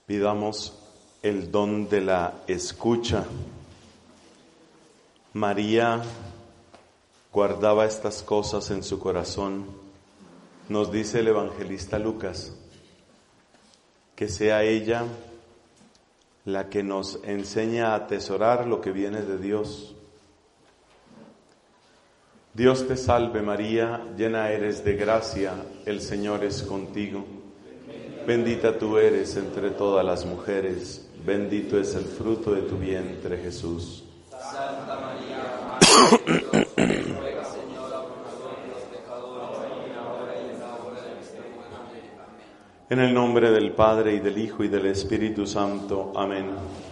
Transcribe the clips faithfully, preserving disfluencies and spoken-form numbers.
Pidamos el don de la escucha. María guardaba estas cosas en su corazón. Nos dice el evangelista Lucas, que sea ella la que nos enseña a atesorar lo que viene de Dios. Dios te salve María, llena eres de gracia, el Señor es contigo. Bendita tú eres entre todas las mujeres, bendito es el fruto de tu vientre Jesús. Santa María, Madre de Dios, ruega Señora por nosotros los pecadores, ahora y en la hora de nuestra muerte. Amén. En el nombre del Padre, y del Hijo, y del Espíritu Santo. Amén.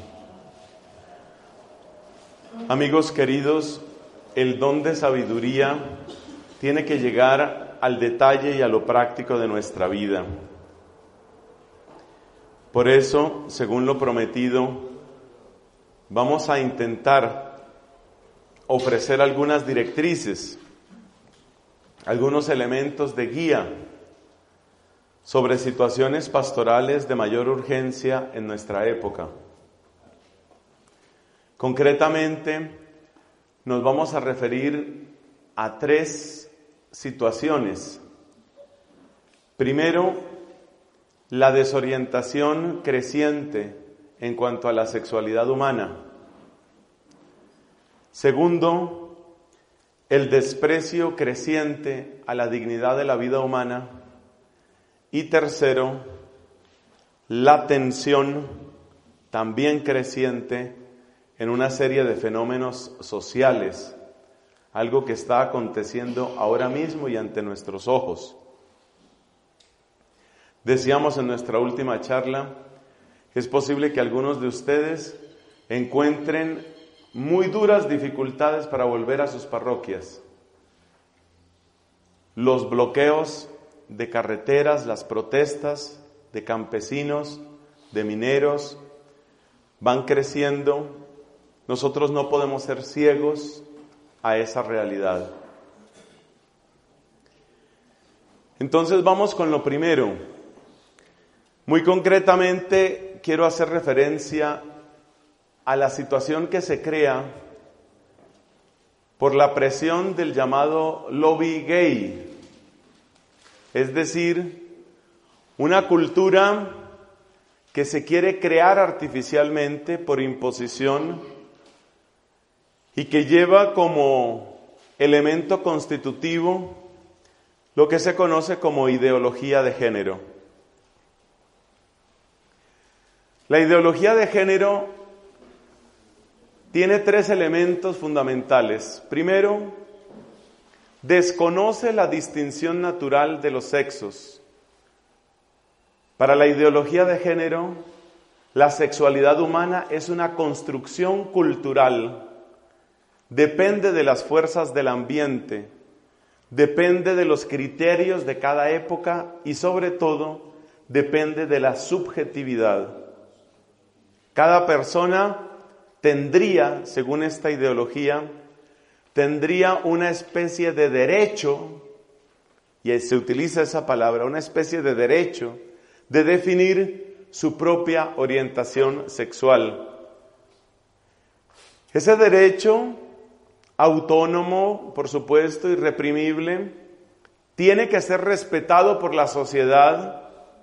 Amigos queridos, el don de sabiduría tiene que llegar al detalle y a lo práctico de nuestra vida. Por eso, según lo prometido, vamos a intentar ofrecer algunas directrices, algunos elementos de guía sobre situaciones pastorales de mayor urgencia en nuestra época. Concretamente, nos vamos a referir a tres situaciones. Primero, la desorientación creciente en cuanto a la sexualidad humana. Segundo, el desprecio creciente a la dignidad de la vida humana. Y tercero, la tensión también creciente en una serie de fenómenos sociales, algo que está aconteciendo ahora mismo y ante nuestros ojos. Decíamos en nuestra última charla que es posible que algunos de ustedes encuentren muy duras dificultades para volver a sus parroquias. Los bloqueos de carreteras, las protestas de campesinos, de mineros, van creciendo. Nosotros no podemos ser ciegos a esa realidad. Entonces vamos con lo primero. Muy concretamente quiero hacer referencia a la situación que se crea por la presión del llamado lobby gay, es decir, una cultura que se quiere crear artificialmente por imposición y que lleva como elemento constitutivo lo que se conoce como ideología de género. La ideología de género tiene tres elementos fundamentales. Primero, desconoce la distinción natural de los sexos. Para la ideología de género, la sexualidad humana es una construcción cultural. Depende de las fuerzas del ambiente, depende de los criterios de cada época y sobre todo depende de la subjetividad. Cada persona tendría, según esta ideología, tendría una especie de derecho, y se utiliza esa palabra, una especie de derecho de definir su propia orientación sexual. Ese derecho, autónomo, por supuesto, irreprimible, tiene que ser respetado por la sociedad.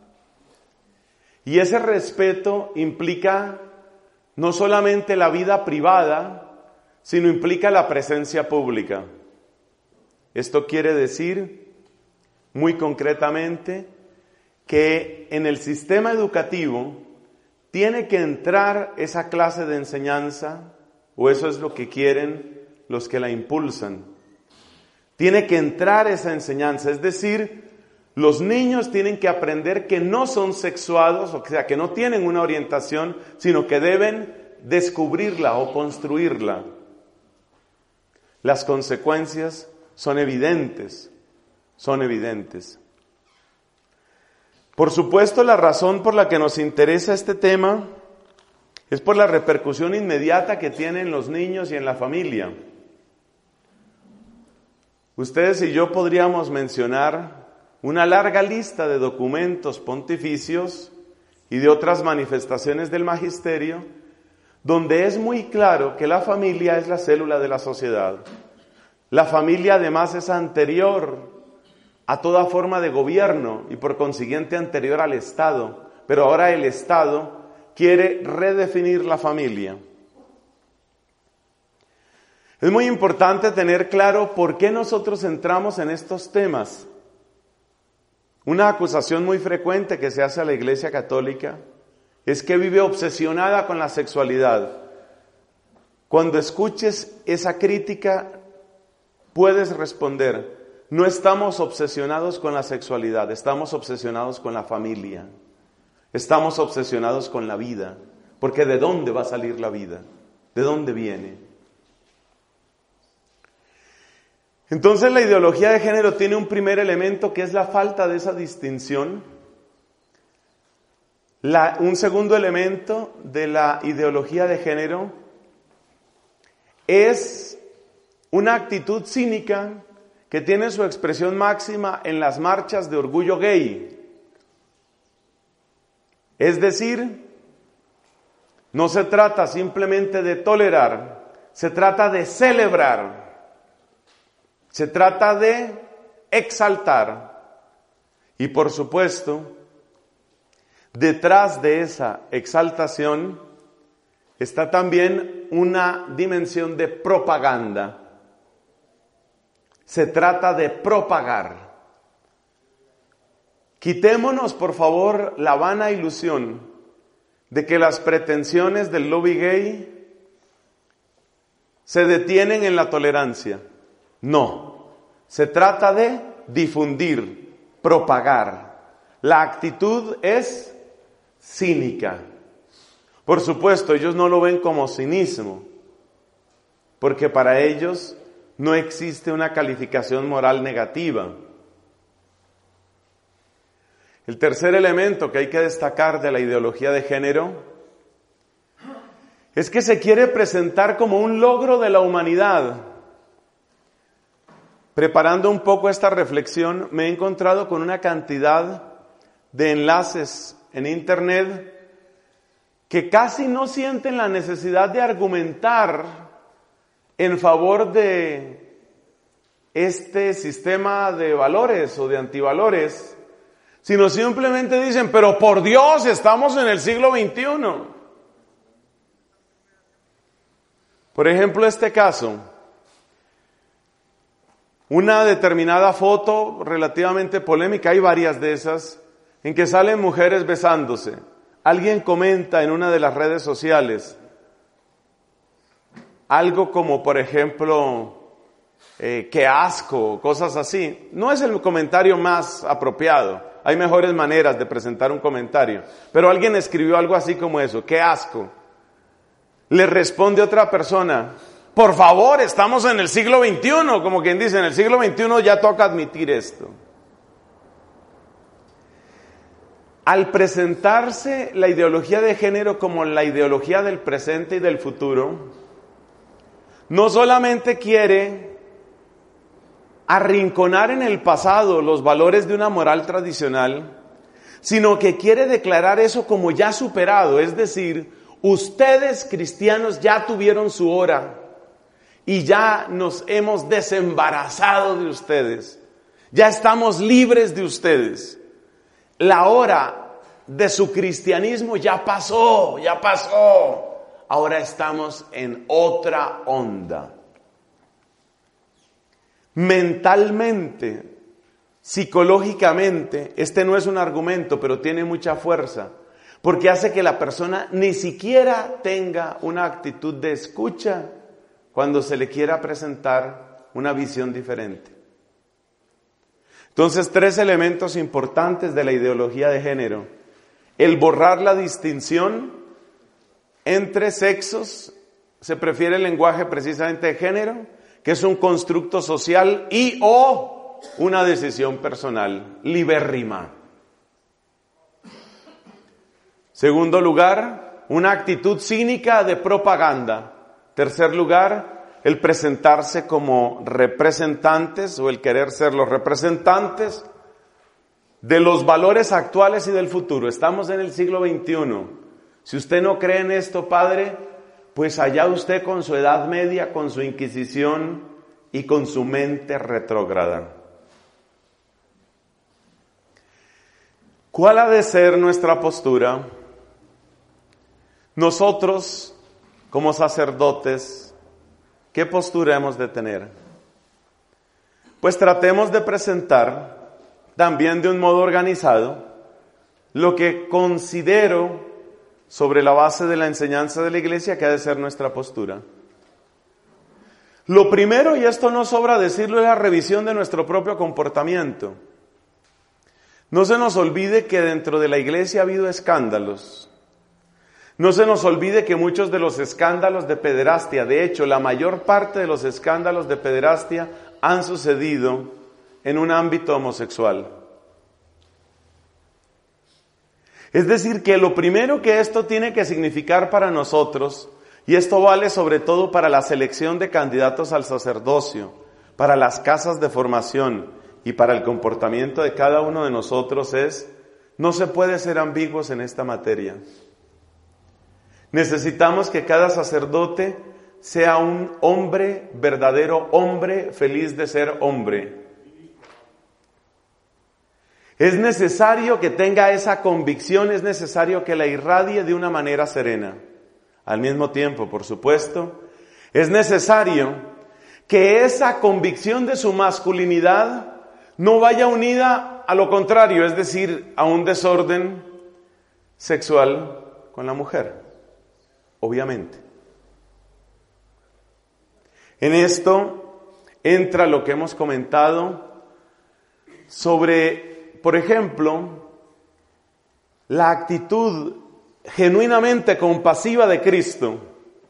Y ese respeto implica no solamente la vida privada, sino implica la presencia pública. Esto quiere decir, muy concretamente, que en el sistema educativo tiene que entrar esa clase de enseñanza, o eso es lo que quieren los que la impulsan. Tiene que entrar esa enseñanza, es decir, los niños tienen que aprender que no son sexuados, o sea, que no tienen una orientación, sino que deben descubrirla o construirla. Las consecuencias son evidentes, son evidentes. Por supuesto, la razón por la que nos interesa este tema es por la repercusión inmediata que tiene en los niños y en la familia. Ustedes y yo podríamos mencionar una larga lista de documentos pontificios y de otras manifestaciones del magisterio, donde es muy claro que la familia es la célula de la sociedad. La familia además es anterior a toda forma de gobierno y por consiguiente anterior al Estado, pero ahora el Estado quiere redefinir la familia. Es muy importante tener claro por qué nosotros entramos en estos temas. Una acusación muy frecuente que se hace a la Iglesia Católica es que vive obsesionada con la sexualidad. Cuando escuches esa crítica, puedes responder: no estamos obsesionados con la sexualidad, estamos obsesionados con la familia. Estamos obsesionados con la vida, porque ¿de dónde va a salir la vida? ¿De dónde viene? Entonces la ideología de género tiene un primer elemento que es la falta de esa distinción. La, un segundo elemento de la ideología de género es una actitud cínica que tiene su expresión máxima en las marchas de orgullo gay. Es decir, no se trata simplemente de tolerar, se trata de celebrar. Se trata de exaltar. Y por supuesto, detrás de esa exaltación está también una dimensión de propaganda. Se trata de propagar. Quitémonos, por favor, la vana ilusión de que las pretensiones del lobby gay se detienen en la tolerancia. No, se trata de difundir, propagar. La actitud es cínica. Por supuesto, ellos no lo ven como cinismo, porque para ellos no existe una calificación moral negativa. El tercer elemento que hay que destacar de la ideología de género es que se quiere presentar como un logro de la humanidad. Preparando un poco esta reflexión, me he encontrado con una cantidad de enlaces en internet que casi no sienten la necesidad de argumentar en favor de este sistema de valores o de antivalores, sino simplemente dicen: pero por Dios, estamos en el siglo veintiuno. Por ejemplo, este caso. Una determinada foto relativamente polémica, hay varias de esas, en que salen mujeres besándose. Alguien comenta en una de las redes sociales algo como, por ejemplo, eh, qué asco, cosas así. No es el comentario más apropiado, hay mejores maneras de presentar un comentario. Pero alguien escribió algo así como eso: qué asco. Le responde otra persona: por favor, estamos en el siglo veintiuno, como quien dice, en el siglo veintiuno ya toca admitir esto. Al presentarse la ideología de género como la ideología del presente y del futuro, no solamente quiere arrinconar en el pasado los valores de una moral tradicional, sino que quiere declarar eso como ya superado, es decir, ustedes cristianos ya tuvieron su hora. Y ya nos hemos desembarazado de ustedes. Ya estamos libres de ustedes. La hora de su cristianismo ya pasó, ya pasó. Ahora estamos en otra onda. Mentalmente, psicológicamente, este no es un argumento, pero tiene mucha fuerza, porque hace que la persona ni siquiera tenga una actitud de escucha cuando se le quiera presentar una visión diferente. Entonces, tres elementos importantes de la ideología de género: el borrar la distinción entre sexos, se prefiere el lenguaje precisamente de género, que es un constructo social y o una decisión personal, libérrima. Segundo lugar, una actitud cínica de propaganda. Tercer lugar, el presentarse como representantes o el querer ser los representantes de los valores actuales y del futuro. Estamos en el siglo veintiuno. Si usted no cree en esto, Padre, pues allá usted con su Edad Media, con su Inquisición y con su mente retrógrada. ¿Cuál ha de ser nuestra postura? Nosotros, como sacerdotes, ¿qué postura hemos de tener? Pues tratemos de presentar, también de un modo organizado, lo que considero sobre la base de la enseñanza de la Iglesia que ha de ser nuestra postura. Lo primero, y esto no sobra decirlo, es la revisión de nuestro propio comportamiento. No se nos olvide que dentro de la Iglesia ha habido escándalos. No se nos olvide que muchos de los escándalos de pederastia, de hecho, la mayor parte de los escándalos de pederastia han sucedido en un ámbito homosexual. Es decir, que lo primero que esto tiene que significar para nosotros, y esto vale sobre todo para la selección de candidatos al sacerdocio, para las casas de formación y para el comportamiento de cada uno de nosotros, es: no se puede ser ambiguos en esta materia. Necesitamos que cada sacerdote sea un hombre, verdadero hombre, feliz de ser hombre. Es necesario que tenga esa convicción, es necesario que la irradie de una manera serena. Al mismo tiempo, por supuesto, es necesario que esa convicción de su masculinidad no vaya unida a lo contrario, es decir, a un desorden sexual con la mujer, obviamente. En esto entra lo que hemos comentado sobre, por ejemplo, la actitud genuinamente compasiva de Cristo.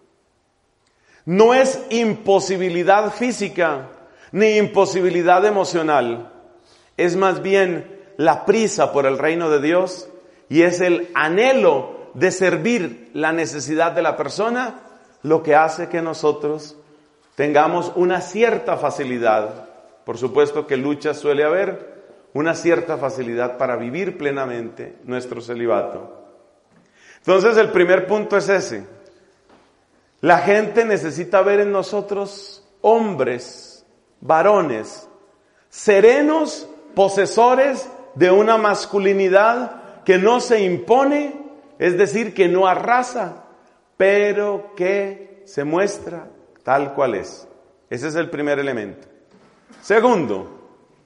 No es imposibilidad física ni imposibilidad emocional, es más bien la prisa por el reino de Dios y es el anhelo de servir la necesidad de la persona lo que hace que nosotros tengamos una cierta facilidad, por supuesto que lucha suele haber, una cierta facilidad para vivir plenamente nuestro celibato. Entonces el primer punto es ese. La gente necesita ver en nosotros hombres, varones, serenos, posesores de una masculinidad que no se impone, es decir, que no arrasa, pero que se muestra tal cual es. Ese es el primer elemento. Segundo,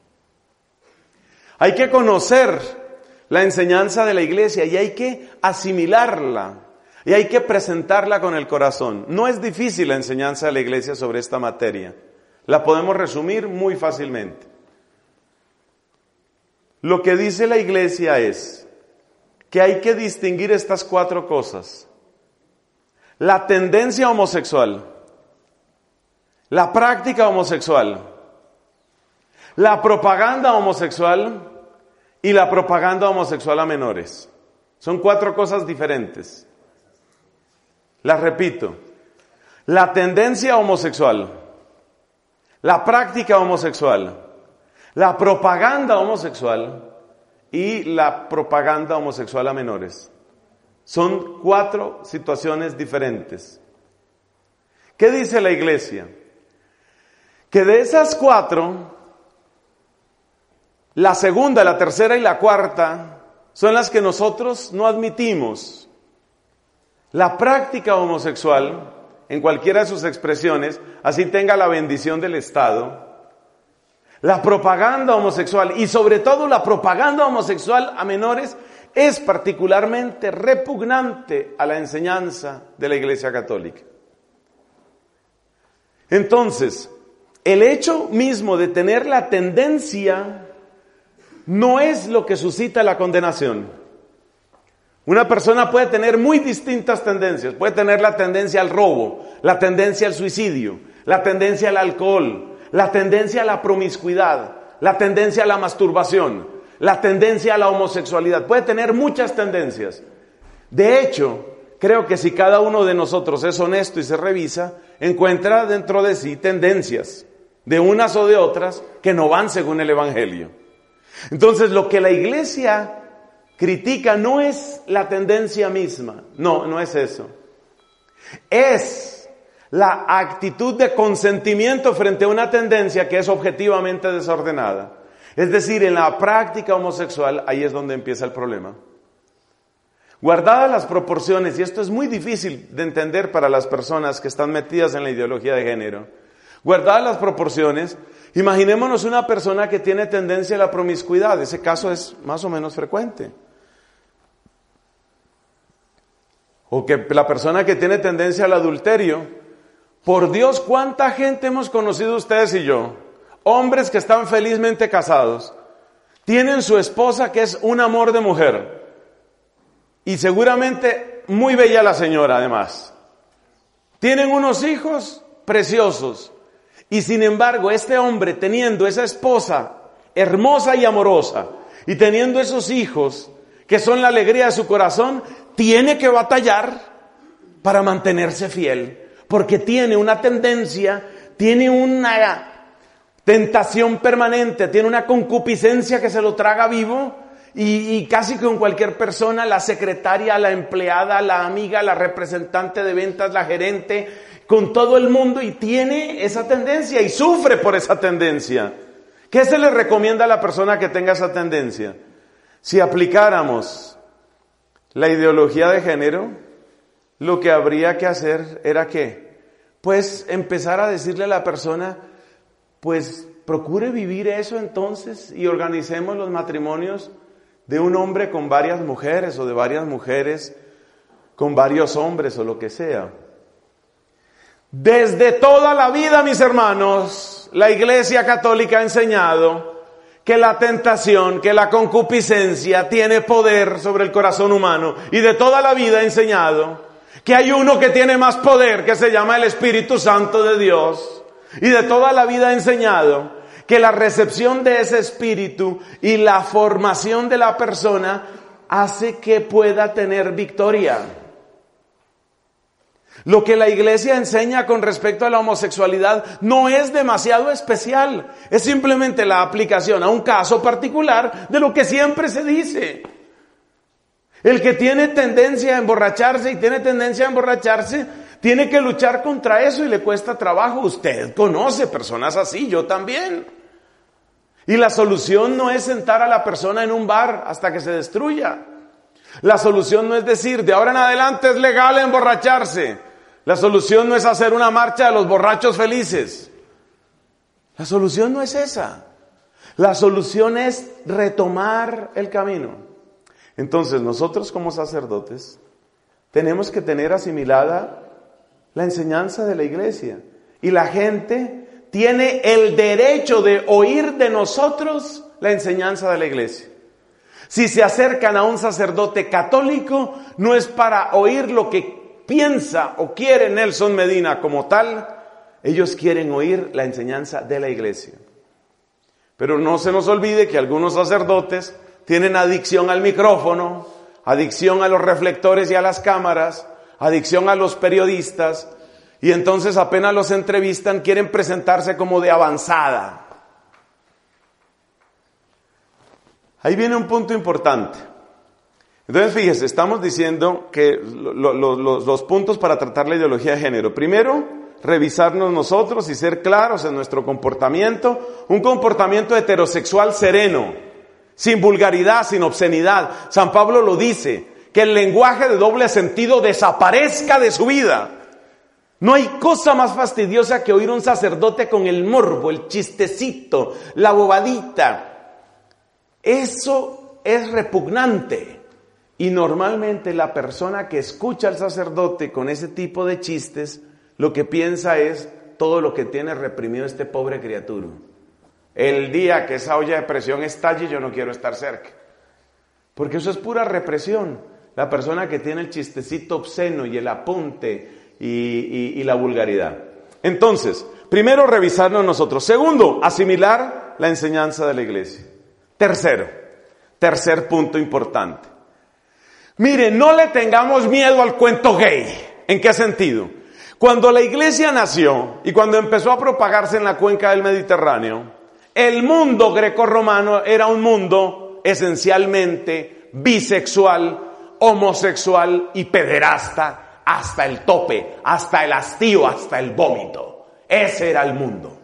hay que conocer la enseñanza de la Iglesia y hay que asimilarla y hay que presentarla con el corazón. No es difícil la enseñanza de la Iglesia sobre esta materia. La podemos resumir muy fácilmente. Lo que dice la Iglesia es que hay que distinguir estas cuatro cosas: la tendencia homosexual, la práctica homosexual, la propaganda homosexual y la propaganda homosexual a menores. Son cuatro cosas diferentes. Las repito: la tendencia homosexual, la práctica homosexual, la propaganda homosexual y la propaganda homosexual a menores. Son cuatro situaciones diferentes. ¿Qué dice la Iglesia? Que de esas cuatro, la segunda, la tercera y la cuarta son las que nosotros no admitimos. La práctica homosexual, en cualquiera de sus expresiones, así tenga la bendición del Estado, la propaganda homosexual y sobre todo la propaganda homosexual a menores es particularmente repugnante a la enseñanza de la Iglesia Católica. Entonces, el hecho mismo de tener la tendencia no es lo que suscita la condenación. Una persona puede tener muy distintas tendencias. Puede tener la tendencia al robo, la tendencia al suicidio, la tendencia al alcohol, la tendencia a la promiscuidad, la tendencia a la masturbación, la tendencia a la homosexualidad. Puede tener muchas tendencias. De hecho, creo que si cada uno de nosotros es honesto y se revisa, encuentra dentro de sí tendencias, de unas o de otras, que no van según el Evangelio. Entonces, lo que la iglesia critica no es la tendencia misma, no, no es eso. Es la actitud de consentimiento frente a una tendencia que es objetivamente desordenada. Es decir, en la práctica homosexual, ahí es donde empieza el problema. Guardadas las proporciones, y esto es muy difícil de entender para las personas que están metidas en la ideología de género. Guardadas las proporciones, imaginémonos una persona que tiene tendencia a la promiscuidad. Ese caso es más o menos frecuente. O que la persona que tiene tendencia al adulterio. Por Dios, ¿cuánta gente hemos conocido ustedes y yo? Hombres que están felizmente casados. Tienen su esposa que es un amor de mujer. Y seguramente muy bella la señora además. Tienen unos hijos preciosos. Y sin embargo, este hombre teniendo esa esposa hermosa y amorosa y teniendo esos hijos que son la alegría de su corazón, tiene que batallar para mantenerse fiel. Porque tiene una tendencia, tiene una tentación permanente, tiene una concupiscencia que se lo traga vivo. Y, y casi con cualquier persona, la secretaria, la empleada, la amiga, la representante de ventas, la gerente, con todo el mundo, y tiene esa tendencia y sufre por esa tendencia. ¿Qué se le recomienda a la persona que tenga esa tendencia? Si aplicáramos la ideología de género, lo que habría que hacer era ¿qué? Pues empezar a decirle a la persona, pues procure vivir eso entonces y organicemos los matrimonios de un hombre con varias mujeres o de varias mujeres con varios hombres o lo que sea. Desde toda la vida, mis hermanos, la Iglesia Católica ha enseñado que la tentación, que la concupiscencia tiene poder sobre el corazón humano. Y de toda la vida ha enseñado que hay uno que tiene más poder, que se llama el Espíritu Santo de Dios. Y de toda la vida ha enseñado que la recepción de ese espíritu y la formación de la persona hace que pueda tener victoria. Lo que la iglesia enseña con respecto a la homosexualidad no es demasiado especial, es simplemente la aplicación a un caso particular de lo que siempre se dice. El que tiene tendencia a emborracharse y tiene tendencia a emborracharse, tiene que luchar contra eso y le cuesta trabajo. Usted conoce personas así, yo también. Y la solución no es sentar a la persona en un bar hasta que se destruya. La solución no es decir, de ahora en adelante es legal emborracharse. La solución no es hacer una marcha de los borrachos felices. La solución no es esa. La solución es retomar el camino. Entonces nosotros como sacerdotes tenemos que tener asimilada la enseñanza de la iglesia. Y la gente tiene el derecho de oír de nosotros la enseñanza de la iglesia. Si se acercan a un sacerdote católico, no es para oír lo que piensa o quiere Nelson Medina como tal. Ellos quieren oír la enseñanza de la iglesia. Pero no se nos olvide que algunos sacerdotes tienen adicción al micrófono, adicción a los reflectores y a las cámaras, adicción a los periodistas, y entonces apenas los entrevistan, quieren presentarse como de avanzada. Ahí viene un punto importante. Entonces, fíjese, estamos diciendo que lo, lo, los, los puntos para tratar la ideología de género. Primero, revisarnos nosotros y ser claros en nuestro comportamiento. Un comportamiento heterosexual sereno, sin vulgaridad, sin obscenidad. San Pablo lo dice, que el lenguaje de doble sentido desaparezca de su vida. No hay cosa más fastidiosa que oír un sacerdote con el morbo, el chistecito, la bobadita. Eso es repugnante. Y normalmente la persona que escucha al sacerdote con ese tipo de chistes, lo que piensa es todo lo que tiene reprimido este pobre criatura. El día que esa olla de presión estalle, yo no quiero estar cerca. Porque eso es pura represión. La persona que tiene el chistecito obsceno y el apunte y, y, y la vulgaridad. Entonces, primero revisarnos nosotros. Segundo, asimilar la enseñanza de la iglesia. Tercero, tercer punto importante. Mire, no le tengamos miedo al cuento gay. ¿En qué sentido? Cuando la iglesia nació y cuando empezó a propagarse en la cuenca del Mediterráneo, El mundo grecorromano era un mundo esencialmente bisexual, homosexual y pederasta hasta el tope, hasta el hastío, hasta el vómito. Ese era el mundo.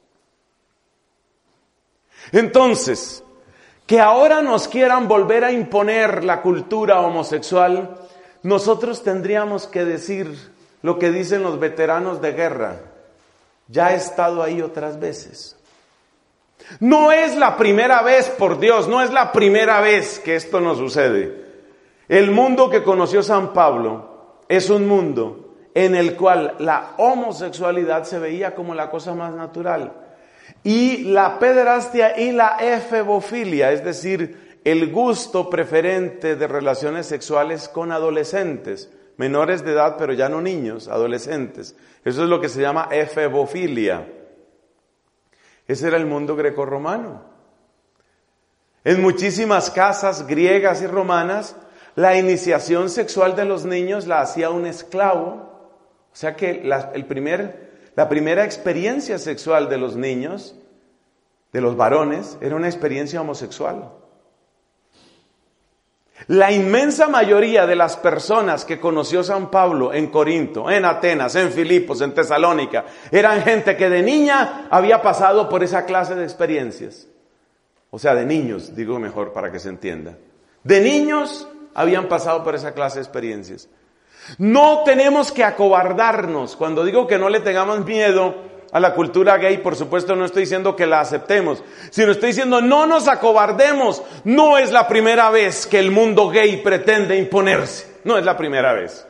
Entonces, que ahora nos quieran volver a imponer la cultura homosexual, nosotros tendríamos que decir lo que dicen los veteranos de guerra. Ya he estado ahí otras veces. No es la primera vez, por Dios, no es la primera vez que esto nos sucede. El mundo que conoció San Pablo es un mundo en el cual la homosexualidad se veía como la cosa más natural. Y la pederastia y la efebofilia, es decir, el gusto preferente de relaciones sexuales con adolescentes, menores de edad, pero ya no niños, adolescentes. Eso es lo que se llama efebofilia. Ese era el mundo grecorromano. En muchísimas casas griegas y romanas, la iniciación sexual de los niños la hacía un esclavo. O sea que la, el primer, la primera experiencia sexual de los niños, de los varones, era una experiencia homosexual. La inmensa mayoría de las personas que conoció San Pablo en Corinto, en Atenas, en Filipos, en Tesalónica, eran gente que de niña había pasado por esa clase de experiencias. O sea, de niños, digo mejor para que se entienda. De niños habían pasado por esa clase de experiencias. No tenemos que acobardarnos. Cuando digo que no le tengamos miedo a la cultura gay, por supuesto no estoy diciendo que la aceptemos, sino estoy diciendo no nos acobardemos. No es la primera vez que el mundo gay pretende imponerse. No es la primera vez.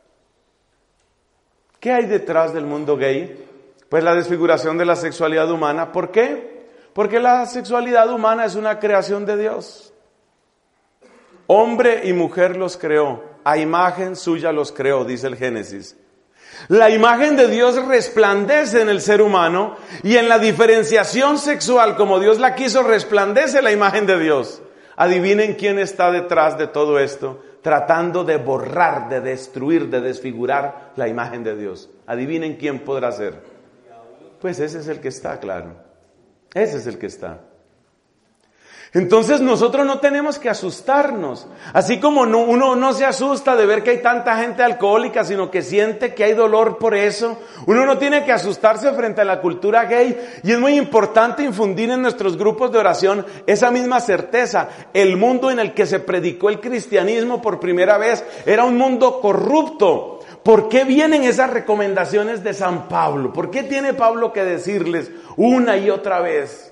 ¿Qué hay detrás del mundo gay? Pues la desfiguración de la sexualidad humana. ¿Por qué? Porque la sexualidad humana es una creación de Dios. Hombre y mujer los creó, a imagen suya los creó, dice el Génesis. La imagen de Dios resplandece en el ser humano y en la diferenciación sexual, como Dios la quiso, resplandece la imagen de Dios. Adivinen quién está detrás de todo esto, tratando de borrar, de destruir, de desfigurar la imagen de Dios. Adivinen quién podrá ser. Pues ese es el que está, claro. Ese es el que está. Entonces nosotros no tenemos que asustarnos, así como no, uno no se asusta de ver que hay tanta gente alcohólica, sino que siente que hay dolor por eso. Uno no tiene que asustarse frente a la cultura gay, y es muy importante infundir en nuestros grupos de oración esa misma certeza. El mundo en el que se predicó el cristianismo por primera vez era un mundo corrupto. ¿Por qué vienen esas recomendaciones de San Pablo? ¿Por qué tiene Pablo que decirles una y otra vez?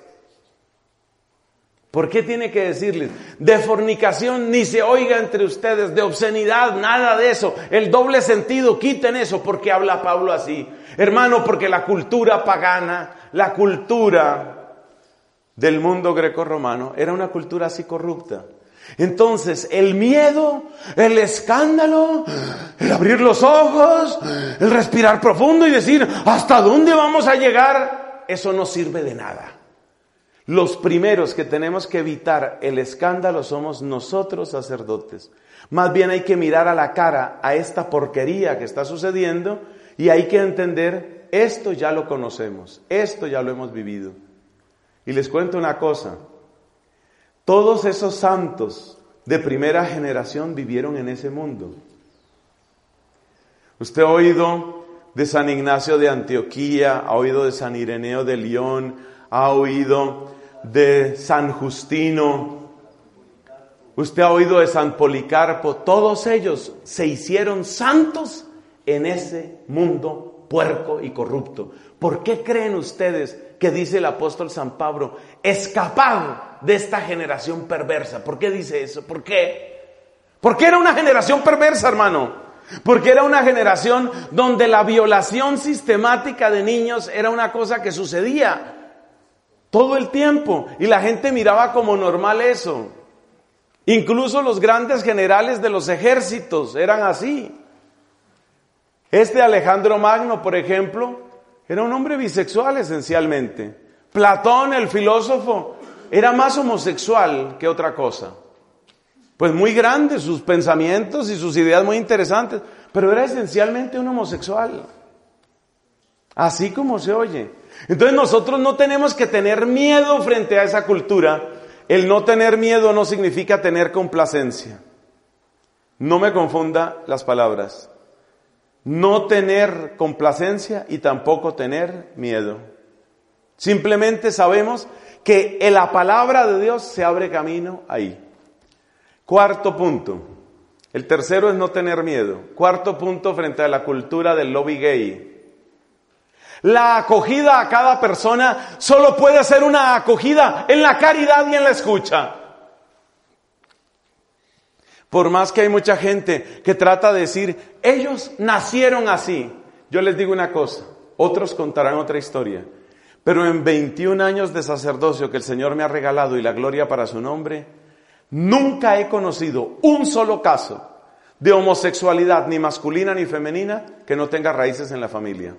¿Por qué tiene que decirles? De fornicación ni se oiga entre ustedes, de obscenidad, nada de eso. El doble sentido, quiten eso. ¿Por qué habla Pablo así? Hermano, porque la cultura pagana, la cultura del mundo grecorromano, era una cultura así corrupta. Entonces, el miedo, el escándalo, el abrir los ojos, el respirar profundo y decir, ¿hasta dónde vamos a llegar? Eso no sirve de nada. Los primeros que tenemos que evitar el escándalo somos nosotros, sacerdotes. Más bien hay que mirar a la cara a esta porquería que está sucediendo y hay que entender, esto ya lo conocemos, esto ya lo hemos vivido. Y les cuento una cosa, todos esos santos de primera generación vivieron en ese mundo. Usted ha oído de San Ignacio de Antioquía, ha oído de San Ireneo de León, ha oído de San Justino, usted ha oído de San Policarpo. Todos ellos se hicieron santos en ese mundo puerco y corrupto. ¿Por qué creen ustedes que dice el apóstol San Pablo, escapad de esta generación perversa? ¿Por qué dice eso? ¿Por qué? Porque era una generación perversa, hermano. Porque era una generación donde la violación sistemática de niños era una cosa que sucedía todo el tiempo, y la gente miraba como normal eso. Incluso los grandes generales de los ejércitos eran así. Este Alejandro Magno, por ejemplo, era un hombre bisexual esencialmente. Platón, el filósofo, era más homosexual que otra cosa. Pues muy grandes sus pensamientos y sus ideas muy interesantes, pero era esencialmente un homosexual. Así como se oye. Entonces nosotros no tenemos que tener miedo frente a esa cultura. El no tener miedo no significa tener complacencia. No me confunda las palabras. No tener complacencia y tampoco tener miedo. Simplemente sabemos que en la palabra de Dios se abre camino ahí. Cuarto punto. El tercero es no tener miedo. Cuarto punto frente a la cultura del lobby gay. La acogida a cada persona solo puede ser una acogida en la caridad y en la escucha. Por más que hay mucha gente que trata de decir, ellos nacieron así. Yo les digo una cosa, otros contarán otra historia. Pero en veintiún años de sacerdocio que el Señor me ha regalado y la gloria para su nombre, nunca he conocido un solo caso de homosexualidad, ni masculina ni femenina, que no tenga raíces en la familia.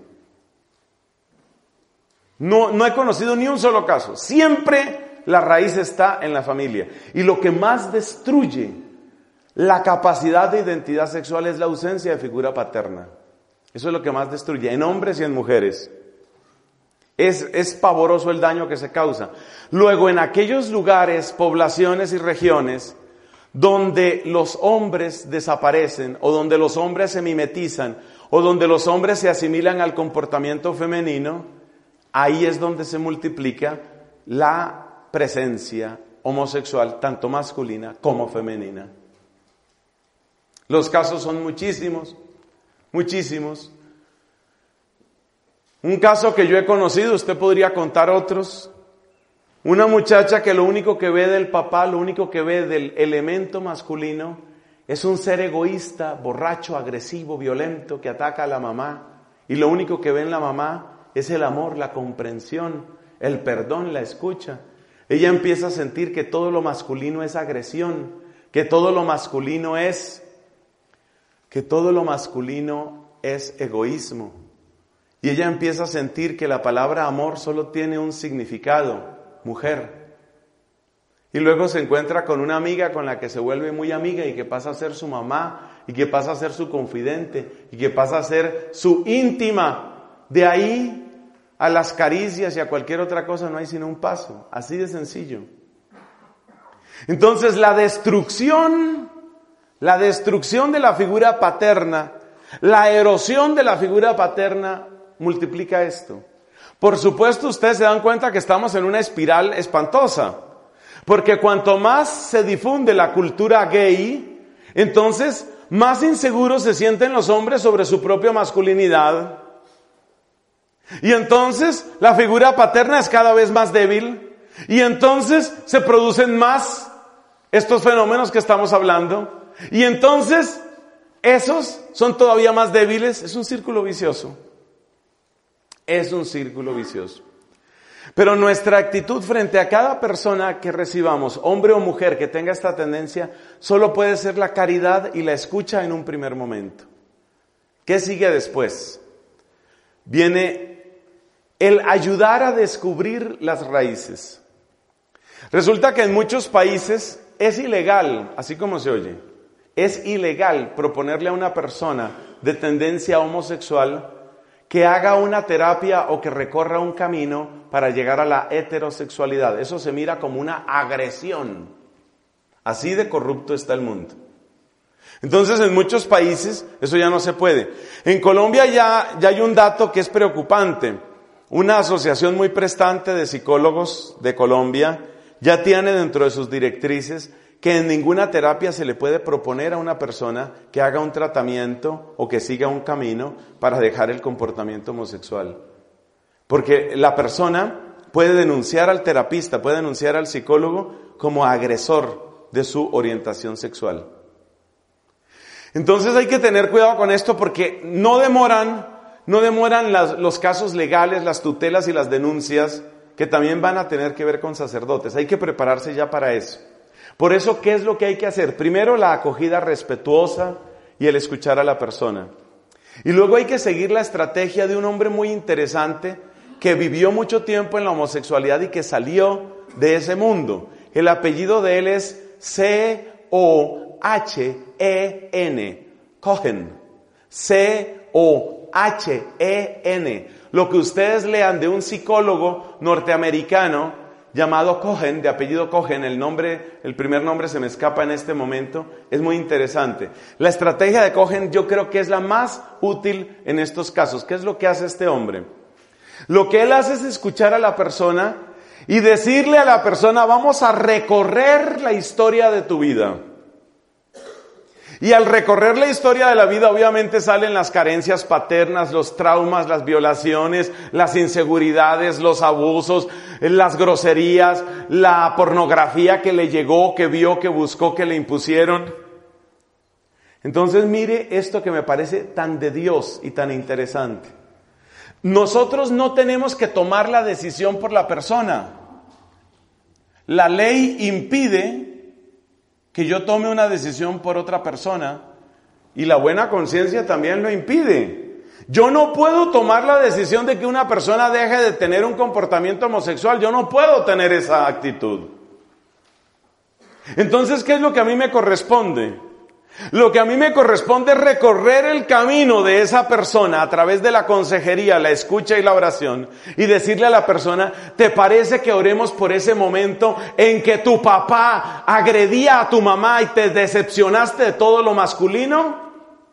No, no he conocido ni un solo caso. Siempre la raíz está en la familia. Y lo que más destruye la capacidad de identidad sexual es la ausencia de figura paterna. Eso es lo que más destruye, en hombres y en mujeres. Es, es pavoroso el daño que se causa. Luego, en aquellos lugares, poblaciones y regiones donde los hombres desaparecen, o donde los hombres se mimetizan, o donde los hombres se asimilan al comportamiento femenino, ahí es donde se multiplica la presencia homosexual, tanto masculina como femenina. Los casos son muchísimos, muchísimos. Un caso que yo he conocido, usted podría contar otros. Una muchacha que lo único que ve del papá, lo único que ve del elemento masculino, es un ser egoísta, borracho, agresivo, violento, que ataca a la mamá. Y lo único que ve en la mamá es el amor, la comprensión, el perdón, la escucha. Ella empieza a sentir que todo lo masculino es agresión, que todo lo masculino es, que todo lo masculino es egoísmo. Y ella empieza a sentir que la palabra amor solo tiene un significado, mujer. Y luego se encuentra con una amiga con la que se vuelve muy amiga y que pasa a ser su mamá, y que pasa a ser su confidente, y que pasa a ser su íntima. De ahí a las caricias y a cualquier otra cosa no hay sino un paso, así de sencillo. Entonces la destrucción, la destrucción de la figura paterna, la erosión de la figura paterna multiplica esto. Por supuesto, ustedes se dan cuenta que estamos en una espiral espantosa, porque cuanto más se difunde la cultura gay, entonces más inseguros se sienten los hombres sobre su propia masculinidad. Y entonces la figura paterna es cada vez más débil, y entonces se producen más estos fenómenos que estamos hablando, y entonces esos son todavía más débiles. Es un círculo vicioso. Es un círculo vicioso. Pero nuestra actitud frente a cada persona que recibamos, hombre o mujer, que tenga esta tendencia, solo puede ser la caridad y la escucha en un primer momento. ¿Qué sigue después? Viene el ayudar a descubrir las raíces. Resulta que en muchos países es ilegal, así como se oye, es ilegal proponerle a una persona de tendencia homosexual que haga una terapia o que recorra un camino para llegar a la heterosexualidad. Eso se mira como una agresión. Así de corrupto está el mundo. Entonces, en muchos países eso ya no se puede. En Colombia ya, ya hay un dato que es preocupante. Una asociación muy prestante de psicólogos de Colombia ya tiene dentro de sus directrices que en ninguna terapia se le puede proponer a una persona que haga un tratamiento o que siga un camino para dejar el comportamiento homosexual. Porque la persona puede denunciar al terapista, puede denunciar al psicólogo como agresor de su orientación sexual. Entonces hay que tener cuidado con esto, porque no demoran, no demoran las, los casos legales, las tutelas y las denuncias, que también van a tener que ver con sacerdotes. Hay que prepararse ya para eso. Por eso, ¿qué es lo que hay que hacer? Primero, la acogida respetuosa y el escuchar a la persona. Y luego hay que seguir la estrategia de un hombre muy interesante que vivió mucho tiempo en la homosexualidad y que salió de ese mundo. El apellido de él es C O H E N, Cohen. C O H E N. Lo que ustedes lean de un psicólogo norteamericano llamado Cohen, de apellido Cohen, el nombre, el primer nombre se me escapa en este momento, es muy interesante. La estrategia de Cohen yo creo que es la más útil en estos casos. ¿Qué es lo que hace este hombre? Lo que él hace es escuchar a la persona y decirle a la persona, vamos a recorrer la historia de tu vida. Y al recorrer la historia de la vida, obviamente salen las carencias paternas, los traumas, las violaciones, las inseguridades, los abusos, las groserías, la pornografía que le llegó, que vio, que buscó, que le impusieron. Entonces mire esto que me parece tan de Dios y tan interesante. Nosotros no tenemos que tomar la decisión por la persona. La ley impide que yo tome una decisión por otra persona y la buena conciencia también lo impide. Yo no puedo tomar la decisión de que una persona deje de tener un comportamiento homosexual. Yo no puedo tener esa actitud. Entonces, ¿qué es lo que a mí me corresponde? Lo que a mí me corresponde es recorrer el camino de esa persona a través de la consejería, la escucha y la oración y decirle a la persona, ¿te parece que oremos por ese momento en que tu papá agredía a tu mamá y te decepcionaste de todo lo masculino?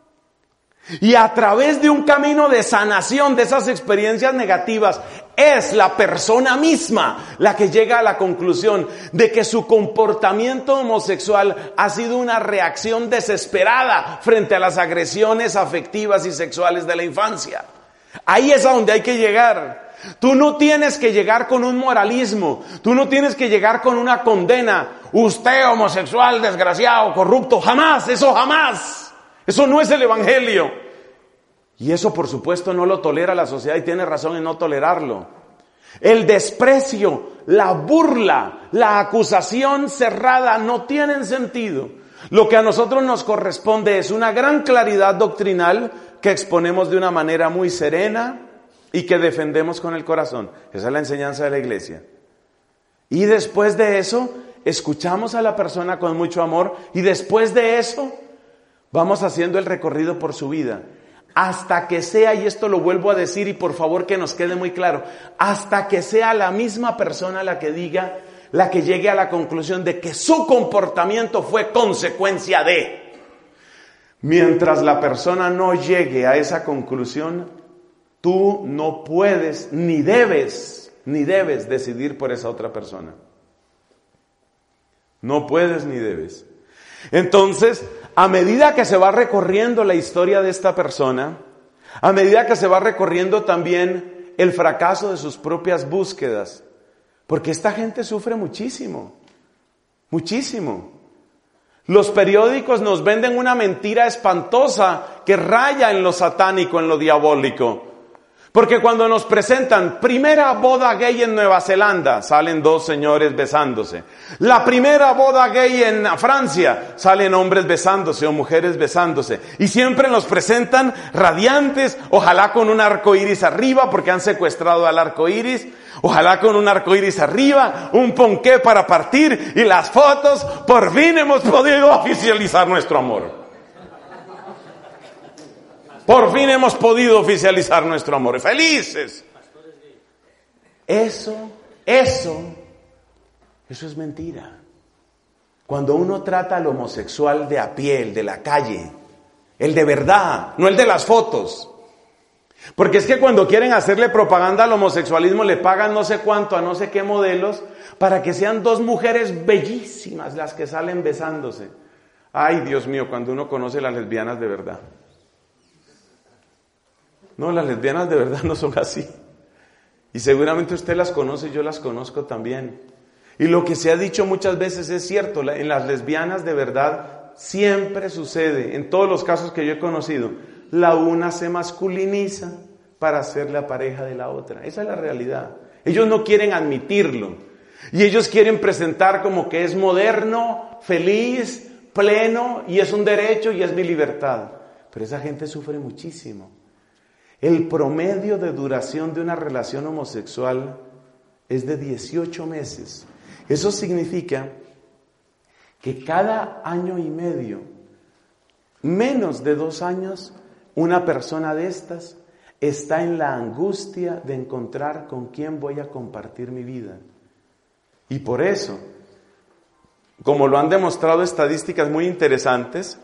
Y a través de un camino de sanación de esas experiencias negativas, es la persona misma la que llega a la conclusión de que su comportamiento homosexual ha sido una reacción desesperada frente a las agresiones afectivas y sexuales de la infancia. Ahí es a donde hay que llegar. Tú no tienes que llegar con un moralismo, tú no tienes que llegar con una condena. Usted homosexual, desgraciado, corrupto, jamás, eso jamás. Eso no es el evangelio. Y eso por supuesto no lo tolera la sociedad y tiene razón en no tolerarlo. El desprecio, la burla, la acusación cerrada no tienen sentido. Lo que a nosotros nos corresponde es una gran claridad doctrinal que exponemos de una manera muy serena y que defendemos con el corazón. Esa es la enseñanza de la iglesia. Y después de eso, escuchamos a la persona con mucho amor y después de eso, vamos haciendo el recorrido por su vida. Hasta que sea, y esto lo vuelvo a decir y por favor que nos quede muy claro, hasta que sea la misma persona la que diga, la que llegue a la conclusión de que su comportamiento fue consecuencia de. Mientras la persona no llegue a esa conclusión, tú no puedes, ni debes, ni debes decidir por esa otra persona. No puedes ni debes. Entonces, a medida que se va recorriendo la historia de esta persona, a medida que se va recorriendo también el fracaso de sus propias búsquedas, porque esta gente sufre muchísimo, muchísimo. Los periódicos nos venden una mentira espantosa que raya en lo satánico, en lo diabólico. Porque cuando nos presentan primera boda gay en Nueva Zelanda, salen dos señores besándose. La primera boda gay en Francia, salen hombres besándose o mujeres besándose. Y siempre nos presentan radiantes, ojalá con un arco iris arriba, porque han secuestrado al arco iris. Ojalá con un arco iris arriba, un ponqué para partir y las fotos. Por fin hemos podido oficializar nuestro amor. Por fin hemos podido oficializar nuestro amor. ¡Felices! Eso, eso, eso es mentira. Cuando uno trata al homosexual de a pie, el de la calle, el de verdad, no el de las fotos. Porque es que cuando quieren hacerle propaganda al homosexualismo le pagan no sé cuánto a no sé qué modelos para que sean dos mujeres bellísimas las que salen besándose. Ay, Dios mío, cuando uno conoce las lesbianas de verdad. No, las lesbianas de verdad no son así. Y seguramente usted las conoce y yo las conozco también. Y lo que se ha dicho muchas veces es cierto. En las lesbianas de verdad siempre sucede, en todos los casos que yo he conocido, la una se masculiniza para ser la pareja de la otra. Esa es la realidad. Ellos no quieren admitirlo. Y ellos quieren presentar como que es moderno, feliz, pleno, y es un derecho y es mi libertad. Pero esa gente sufre muchísimo. El promedio de duración de una relación homosexual es de dieciocho meses. Eso significa que cada año y medio, menos de dos años, una persona de estas está en la angustia de encontrar con quién voy a compartir mi vida. Y por eso, como lo han demostrado estadísticas muy interesantes,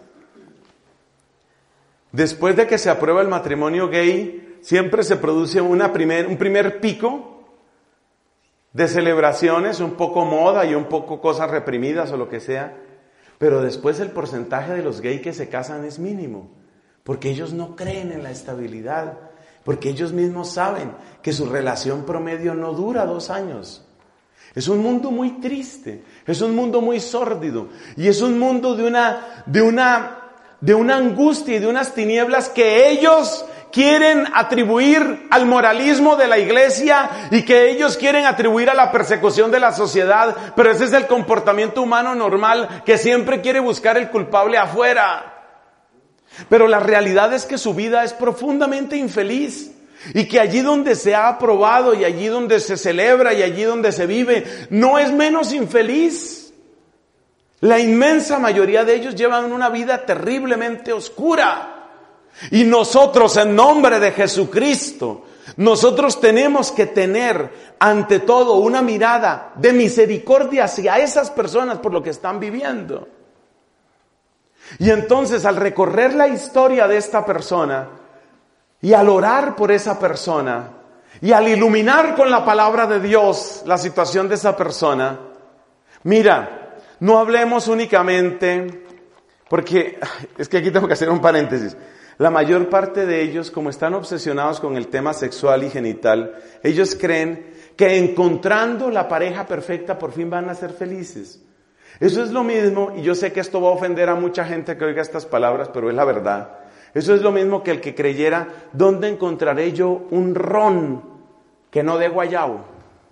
después de que se aprueba el matrimonio gay, siempre se produce una primer, un primer pico de celebraciones, un poco moda y un poco cosas reprimidas o lo que sea, pero después el porcentaje de los gays que se casan es mínimo, porque ellos no creen en la estabilidad, porque ellos mismos saben que su relación promedio no dura dos años. Es un mundo muy triste, es un mundo muy sórdido y es un mundo de una, de una, de una angustia y de unas tinieblas que ellos quieren atribuir al moralismo de la iglesia y que ellos quieren atribuir a la persecución de la sociedad, pero ese es el comportamiento humano normal que siempre quiere buscar el culpable afuera. Pero la realidad es que su vida es profundamente infeliz y que allí donde se ha aprobado y allí donde se celebra y allí donde se vive no es menos infeliz. La inmensa mayoría de ellos llevan una vida terriblemente oscura y nosotros, en nombre de Jesucristo, nosotros tenemos que tener ante todo una mirada de misericordia hacia esas personas por lo que están viviendo. Y entonces, al recorrer la historia de esta persona y al orar por esa persona y al iluminar con la palabra de Dios la situación de esa persona, mira, no hablemos únicamente, porque es que aquí tengo que hacer un paréntesis. La mayor parte de ellos, como están obsesionados con el tema sexual y genital, ellos creen que encontrando la pareja perfecta por fin van a ser felices. Eso es lo mismo, y yo sé que esto va a ofender a mucha gente que oiga estas palabras, pero es la verdad. Eso es lo mismo que el que creyera, ¿dónde encontraré yo un ron que no dé guayabo?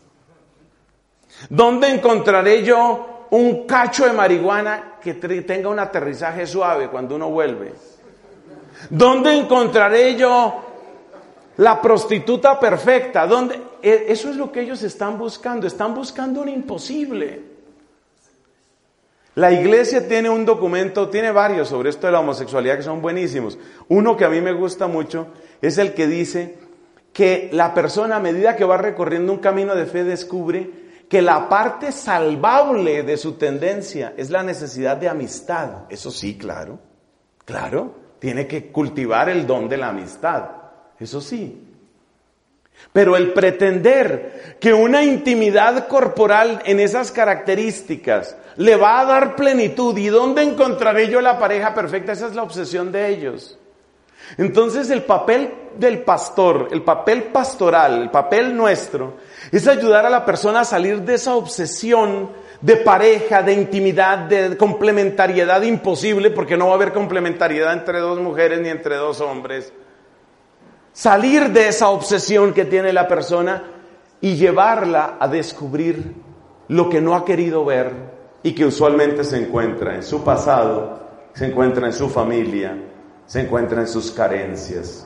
¿Dónde encontraré yo un cacho de marihuana que tenga un aterrizaje suave cuando uno vuelve? ¿Dónde encontraré yo la prostituta perfecta? ¿Dónde? Eso es lo que ellos están buscando, están buscando un imposible. La iglesia tiene un documento, tiene varios sobre esto de la homosexualidad que son buenísimos. Uno que a mí me gusta mucho es el que dice que la persona a medida que va recorriendo un camino de fe descubre que la parte salvable de su tendencia es la necesidad de amistad. Eso sí, claro, claro, tiene que cultivar el don de la amistad, eso sí. Pero el pretender que una intimidad corporal en esas características le va a dar plenitud, ¿y dónde encontraré yo la pareja perfecta? Esa es la obsesión de ellos. Entonces el papel del pastor, el papel pastoral, el papel nuestro, es ayudar a la persona a salir de esa obsesión de pareja, de intimidad, de complementariedad imposible, porque no va a haber complementariedad entre dos mujeres ni entre dos hombres. Salir de esa obsesión que tiene la persona y llevarla a descubrir lo que no ha querido ver y que usualmente se encuentra en su pasado, se encuentra en su familia, se encuentra en sus carencias.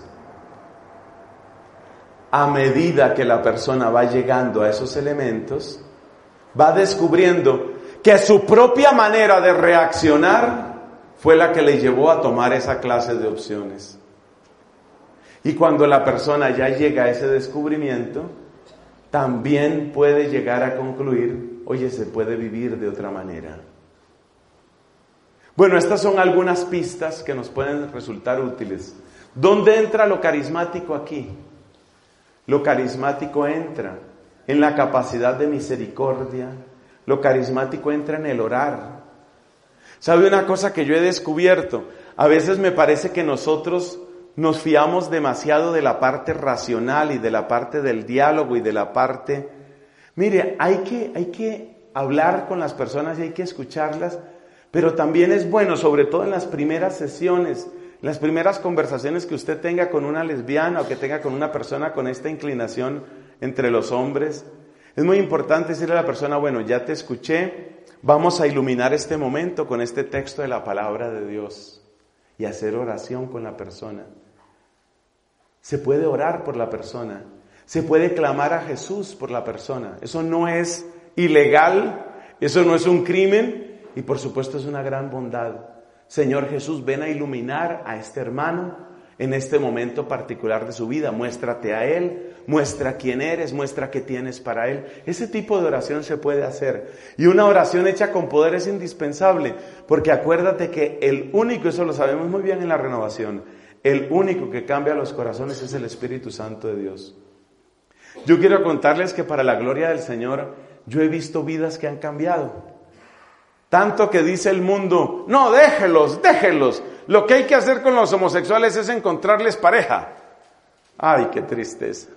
A medida que la persona va llegando a esos elementos, va descubriendo que su propia manera de reaccionar fue la que le llevó a tomar esa clase de opciones. Y cuando la persona ya llega a ese descubrimiento, también puede llegar a concluir, oye, se puede vivir de otra manera. Bueno, estas son algunas pistas que nos pueden resultar útiles. ¿Dónde entra lo carismático aquí? Lo carismático entra en la capacidad de misericordia. Lo carismático entra en el orar. ¿Sabe una cosa que yo he descubierto? A veces me parece que nosotros nos fiamos demasiado de la parte racional y de la parte del diálogo y de la parte... Mire, hay que, hay que hablar con las personas y hay que escucharlas, pero también es bueno, sobre todo en las primeras sesiones, las primeras conversaciones que usted tenga con una lesbiana o que tenga con una persona con esta inclinación entre los hombres, es muy importante decirle a la persona, bueno, ya te escuché, vamos a iluminar este momento con este texto de la palabra de Dios y hacer oración con la persona. Se puede orar por la persona, se puede clamar a Jesús por la persona. Eso no es ilegal, eso no es un crimen y por supuesto es una gran bondad. Señor Jesús, ven a iluminar a este hermano en este momento particular de su vida. Muéstrate a Él, muestra quién eres, muestra qué tienes para Él. Ese tipo de oración se puede hacer. Y una oración hecha con poder es indispensable, porque acuérdate que el único, eso lo sabemos muy bien en la renovación, el único que cambia los corazones es el Espíritu Santo de Dios. Yo quiero contarles que para la gloria del Señor, yo he visto vidas que han cambiado. Tanto que dice el mundo, no, déjelos, déjelos. Lo que hay que hacer con los homosexuales es encontrarles pareja. Ay, qué tristeza.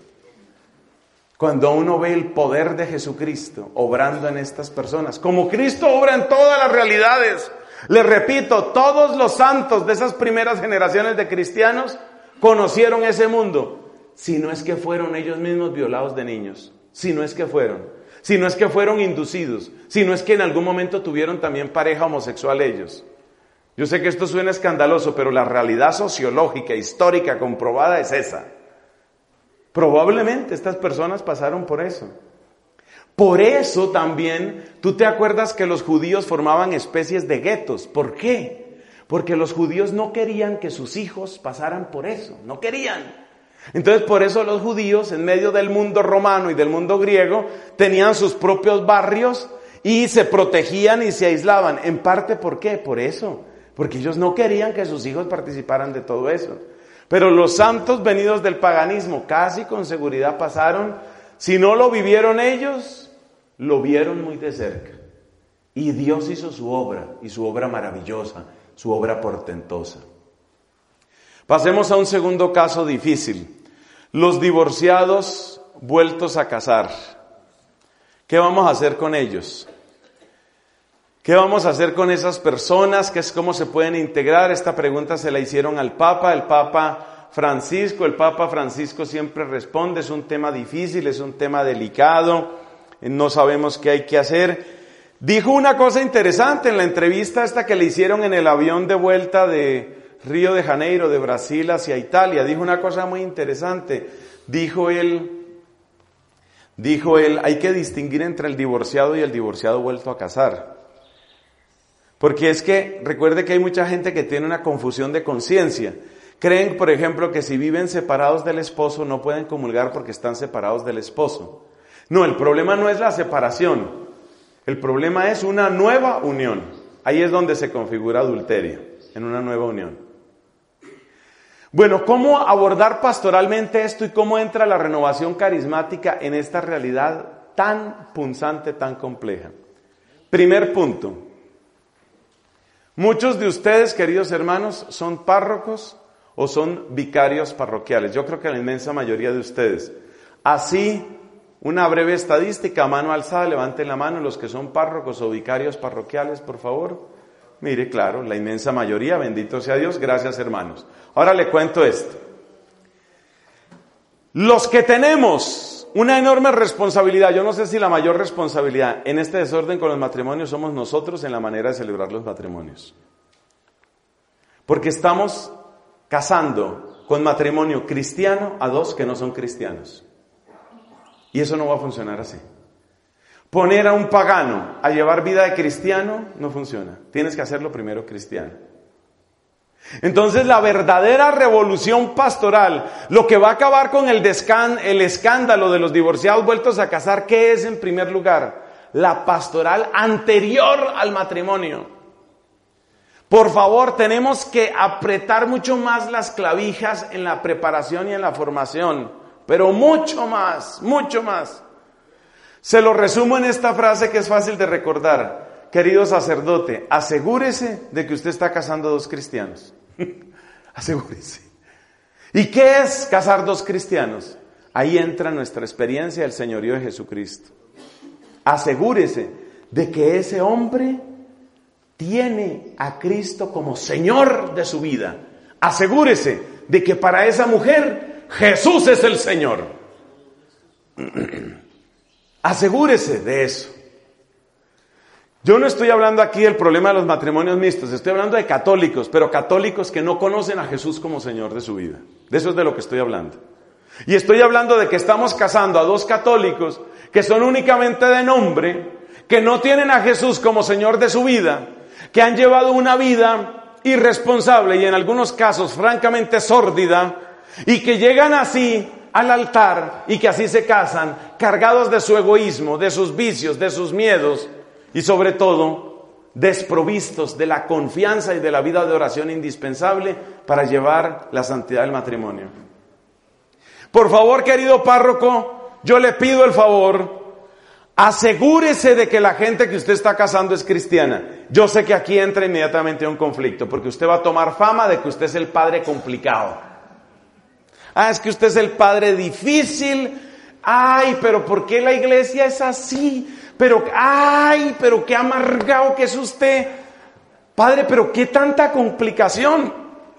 Cuando uno ve el poder de Jesucristo obrando en estas personas, como Cristo obra en todas las realidades. Les repito, todos los santos de esas primeras generaciones de cristianos conocieron ese mundo. Si no es que fueron ellos mismos violados de niños, si no es que fueron. Si no es que fueron inducidos, si no es que en algún momento tuvieron también pareja homosexual ellos. Yo sé que esto suena escandaloso, pero la realidad sociológica, histórica, comprobada es esa. Probablemente estas personas pasaron por eso. Por eso también, tú te acuerdas que los judíos formaban especies de guetos. ¿Por qué? Porque los judíos no querían que sus hijos pasaran por eso, no querían. Entonces por eso los judíos en medio del mundo romano y del mundo griego tenían sus propios barrios y se protegían y se aislaban. En parte, ¿por qué? Por eso, porque ellos no querían que sus hijos participaran de todo eso. Pero los santos venidos del paganismo casi con seguridad pasaron, si no lo vivieron ellos, lo vieron muy de cerca. Y Dios hizo su obra, y su obra maravillosa, su obra portentosa. Pasemos a un segundo caso difícil. Los divorciados vueltos a casar. ¿Qué vamos a hacer con ellos? ¿Qué vamos a hacer con esas personas? ¿Qué es cómo se pueden integrar? Esta pregunta se la hicieron al Papa, el Papa Francisco. El Papa Francisco siempre responde, es un tema difícil, es un tema delicado, no sabemos qué hay que hacer. Dijo una cosa interesante en la entrevista esta que le hicieron en el avión de vuelta de Río de Janeiro, de Brasil hacia Italia. Dijo una cosa muy interesante. Dijo él, dijo él, hay que distinguir entre el divorciado y el divorciado vuelto a casar. Porque es que, recuerde que hay mucha gente que tiene una confusión de conciencia. Creen, por ejemplo, que si viven separados del esposo no pueden comulgar porque están separados del esposo. No, el problema no es la separación. El problema es una nueva unión. Ahí es donde se configura adulterio, en una nueva unión. Bueno, ¿cómo abordar pastoralmente esto y cómo entra la renovación carismática en esta realidad tan punzante, tan compleja? Primer punto. Muchos de ustedes, queridos hermanos, son párrocos o son vicarios parroquiales. Yo creo que la inmensa mayoría de ustedes. Así, una breve estadística, a mano alzada, levanten la mano los que son párrocos o vicarios parroquiales, por favor. Mire, claro, la inmensa mayoría, bendito sea Dios, gracias hermanos. Ahora le cuento esto. Los que tenemos una enorme responsabilidad, yo no sé si la mayor responsabilidad en este desorden con los matrimonios somos nosotros en la manera de celebrar los matrimonios. Porque estamos casando con matrimonio cristiano a dos que no son cristianos. Y eso no va a funcionar así. Poner a un pagano a llevar vida de cristiano no funciona. Tienes que hacerlo primero cristiano. Entonces la verdadera revolución pastoral, lo que va a acabar con el, descan, el escándalo de los divorciados vueltos a casar, ¿qué es en primer lugar? La pastoral anterior al matrimonio. Por favor, tenemos que apretar mucho más las clavijas en la preparación y en la formación, pero mucho más, mucho más. Se lo resumo en esta frase que es fácil de recordar. Querido sacerdote, asegúrese de que usted está casando dos cristianos. Asegúrese. ¿Y qué es casar dos cristianos? Ahí entra nuestra experiencia del señorío de Jesucristo. Asegúrese de que ese hombre tiene a Cristo como Señor de su vida. Asegúrese de que para esa mujer Jesús es el Señor. Asegúrese de eso. Yo no estoy hablando aquí del problema de los matrimonios mixtos, estoy hablando de católicos, pero católicos que no conocen a Jesús como Señor de su vida. De eso es de lo que estoy hablando. Y estoy hablando de que estamos casando a dos católicos que son únicamente de nombre, que no tienen a Jesús como Señor de su vida, que han llevado una vida irresponsable y en algunos casos francamente sórdida, y que llegan así al altar y que así se casan, cargados de su egoísmo, de sus vicios, de sus miedos y sobre todo desprovistos de la confianza y de la vida de oración indispensable para llevar la santidad del matrimonio. Por favor, querido párroco, yo le pido el favor, asegúrese de que la gente que usted está casando es cristiana. Yo sé que aquí entra inmediatamente un conflicto, porque usted va a tomar fama de que usted es el padre complicado. Ah, es que usted es el padre difícil. Ay, pero ¿por qué la iglesia es así? Pero, ay, pero qué amargado que es usted. Padre, pero qué tanta complicación.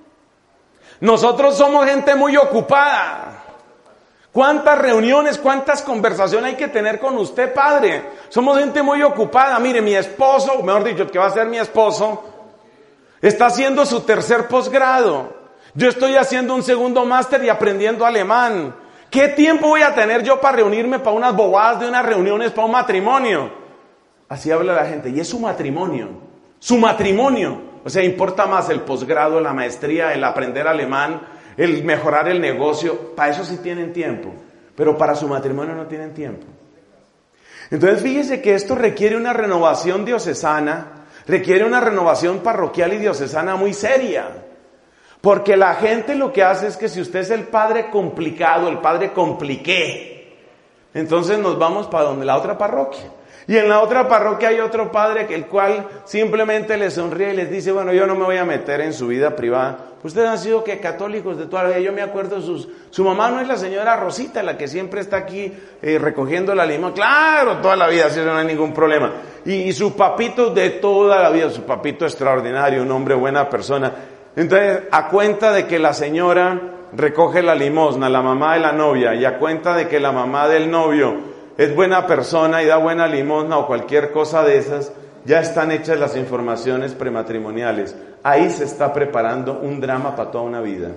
Nosotros somos gente muy ocupada. ¿Cuántas reuniones, cuántas conversaciones hay que tener con usted, padre? Somos gente muy ocupada. Mire, mi esposo, mejor dicho, el que va a ser mi esposo, está haciendo su tercer posgrado. Yo estoy haciendo un segundo máster y aprendiendo alemán. ¿Qué tiempo voy a tener yo para reunirme para unas bobadas de unas reuniones, para un matrimonio? Así habla la gente. Y es su matrimonio. Su matrimonio. O sea, importa más el posgrado, la maestría, el aprender alemán, el mejorar el negocio. Para eso sí tienen tiempo. Pero para su matrimonio no tienen tiempo. Entonces fíjese que esto requiere una renovación diocesana, requiere una renovación parroquial y diocesana muy seria. Porque la gente lo que hace es que si usted es el padre complicado, el padre compliqué, entonces nos vamos para donde la otra parroquia. Y en la otra parroquia hay otro padre que el cual simplemente les sonríe y les dice, bueno, yo no me voy a meter en su vida privada. Ustedes han sido que católicos de toda la vida. Yo me acuerdo, sus, su mamá no es la señora Rosita, la que siempre está aquí eh, recogiendo la limón. Claro, toda la vida, así no hay ningún problema. Y, y su papito de toda la vida, su papito extraordinario, un hombre, buena persona. Entonces, a cuenta de que la señora recoge la limosna, la mamá de la novia, y a cuenta de que la mamá del novio es buena persona y da buena limosna o cualquier cosa de esas, ya están hechas las informaciones prematrimoniales. Ahí se está preparando un drama para toda una vida.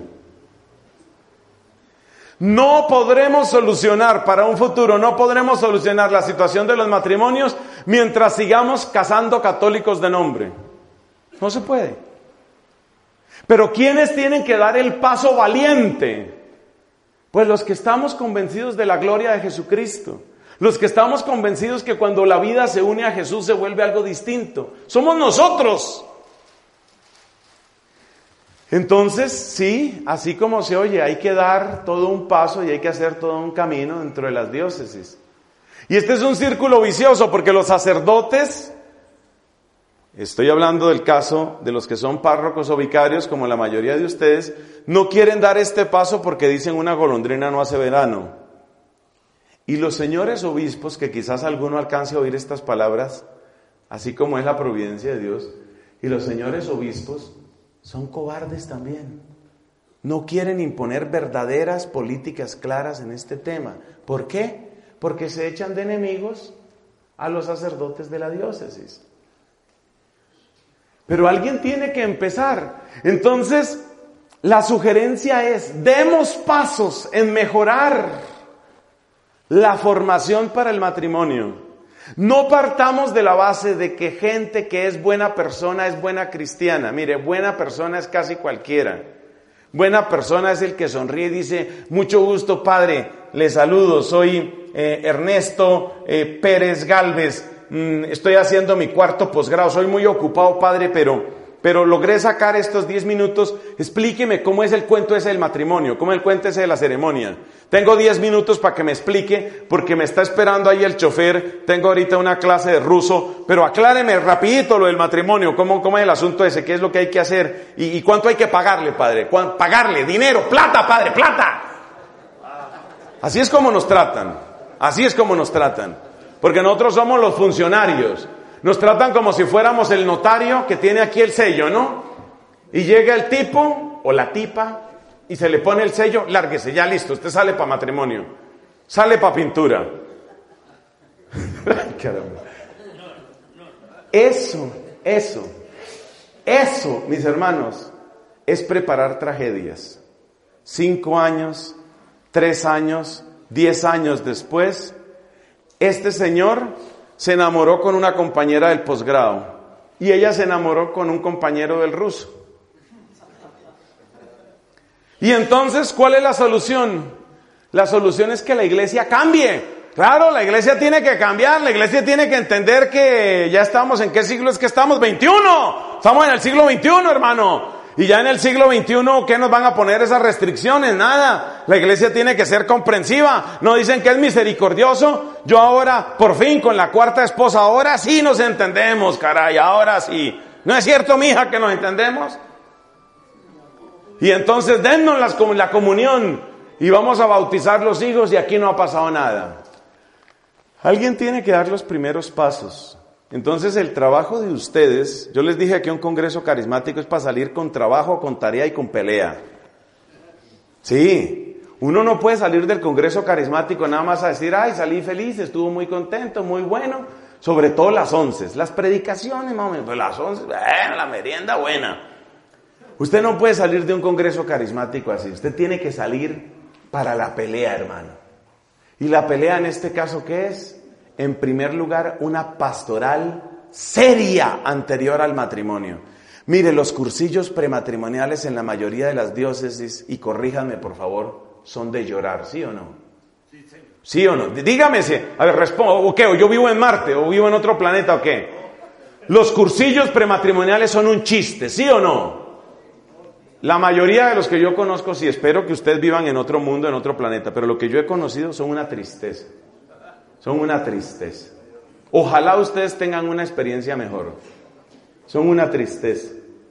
No podremos solucionar para un futuro, no podremos solucionar la situación de los matrimonios mientras sigamos casando católicos de nombre. No se puede. Pero ¿quiénes tienen que dar el paso valiente? Pues los que estamos convencidos de la gloria de Jesucristo. Los que estamos convencidos que cuando la vida se une a Jesús se vuelve algo distinto. Somos nosotros. Entonces, sí, así como se oye, hay que dar todo un paso y hay que hacer todo un camino dentro de las diócesis. Y este es un círculo vicioso porque los sacerdotes... Estoy hablando del caso de los que son párrocos o vicarios, como la mayoría de ustedes, no quieren dar este paso porque dicen una golondrina no hace verano. Y los señores obispos, que quizás alguno alcance a oír estas palabras, así como es la providencia de Dios, y los señores obispos son cobardes también. No quieren imponer verdaderas políticas claras en este tema. ¿Por qué? Porque se echan de enemigos a los sacerdotes de la diócesis. Pero alguien tiene que empezar. Entonces, la sugerencia es, demos pasos en mejorar la formación para el matrimonio. No partamos de la base de que gente que es buena persona es buena cristiana. Mire, buena persona es casi cualquiera. Buena persona es el que sonríe y dice, mucho gusto, padre, le saludo, soy eh, Ernesto eh, Pérez Gálvez. Estoy haciendo mi cuarto posgrado, soy muy ocupado, padre, pero, pero logré sacar estos diez minutos. Explíqueme cómo es el cuento ese del matrimonio, cómo es el cuento ese de la ceremonia. Tengo diez minutos para que me explique, porque me está esperando ahí el chofer. Tengo ahorita una clase de ruso, pero acláreme rapidito lo del matrimonio, cómo, cómo es el asunto ese, qué es lo que hay que hacer y, y cuánto hay que pagarle, padre. ¿Cuánto? Pagarle, dinero, plata, padre, plata. Así es como nos tratan, así es como nos tratan. Porque nosotros somos los funcionarios. Nos tratan como si fuéramos el notario que tiene aquí el sello, ¿no? Y llega el tipo o la tipa y se le pone el sello, lárguese, ya listo, usted sale para matrimonio. Sale para pintura. Caramba. Eso, eso, eso, mis hermanos, es preparar tragedias. Cinco años, tres años, diez años después... Este señor se enamoró con una compañera del posgrado y ella se enamoró con un compañero del ruso. Y entonces, ¿cuál es la solución? La solución es que la iglesia cambie. Claro, la iglesia tiene que cambiar, la iglesia tiene que entender que ya estamos, ¿en qué siglo es que estamos? veintiuno. Estamos en el siglo veintiuno, hermano. Y ya en el siglo veintiuno, ¿qué nos van a poner esas restricciones? Nada. La iglesia tiene que ser comprensiva. No dicen que es misericordioso. Yo ahora, por fin, con la cuarta esposa, ahora sí nos entendemos, caray, ahora sí. ¿No es cierto, mija, que nos entendemos? Y entonces dennos las, la comunión y vamos a bautizar los hijos y aquí no ha pasado nada. Alguien tiene que dar los primeros pasos. Entonces el trabajo de ustedes, yo les dije que un congreso carismático es para salir con trabajo, con tarea y con pelea. Sí, uno no puede salir del congreso carismático nada más a decir, ay, salí feliz, estuvo muy contento, muy bueno. Sobre todo las once, las predicaciones, más o menos, pues las once, bueno, la merienda buena. Usted no puede salir de un congreso carismático así, usted tiene que salir para la pelea, hermano. Y la pelea en este caso, ¿qué es? En primer lugar, una pastoral seria anterior al matrimonio. Mire, los cursillos prematrimoniales en la mayoría de las diócesis, y corríjanme por favor, son de llorar, ¿sí o no? Sí, sí. ¿Sí o no? Dígame si, a ver, respondo, ¿o qué? ¿O yo vivo en Marte? ¿O vivo en otro planeta? ¿O qué? Los cursillos prematrimoniales son un chiste, ¿sí o no? La mayoría de los que yo conozco, sí, espero que ustedes vivan en otro mundo, en otro planeta, pero lo que yo he conocido son una tristeza. Son una tristeza. Ojalá ustedes tengan una experiencia mejor. Son una tristeza.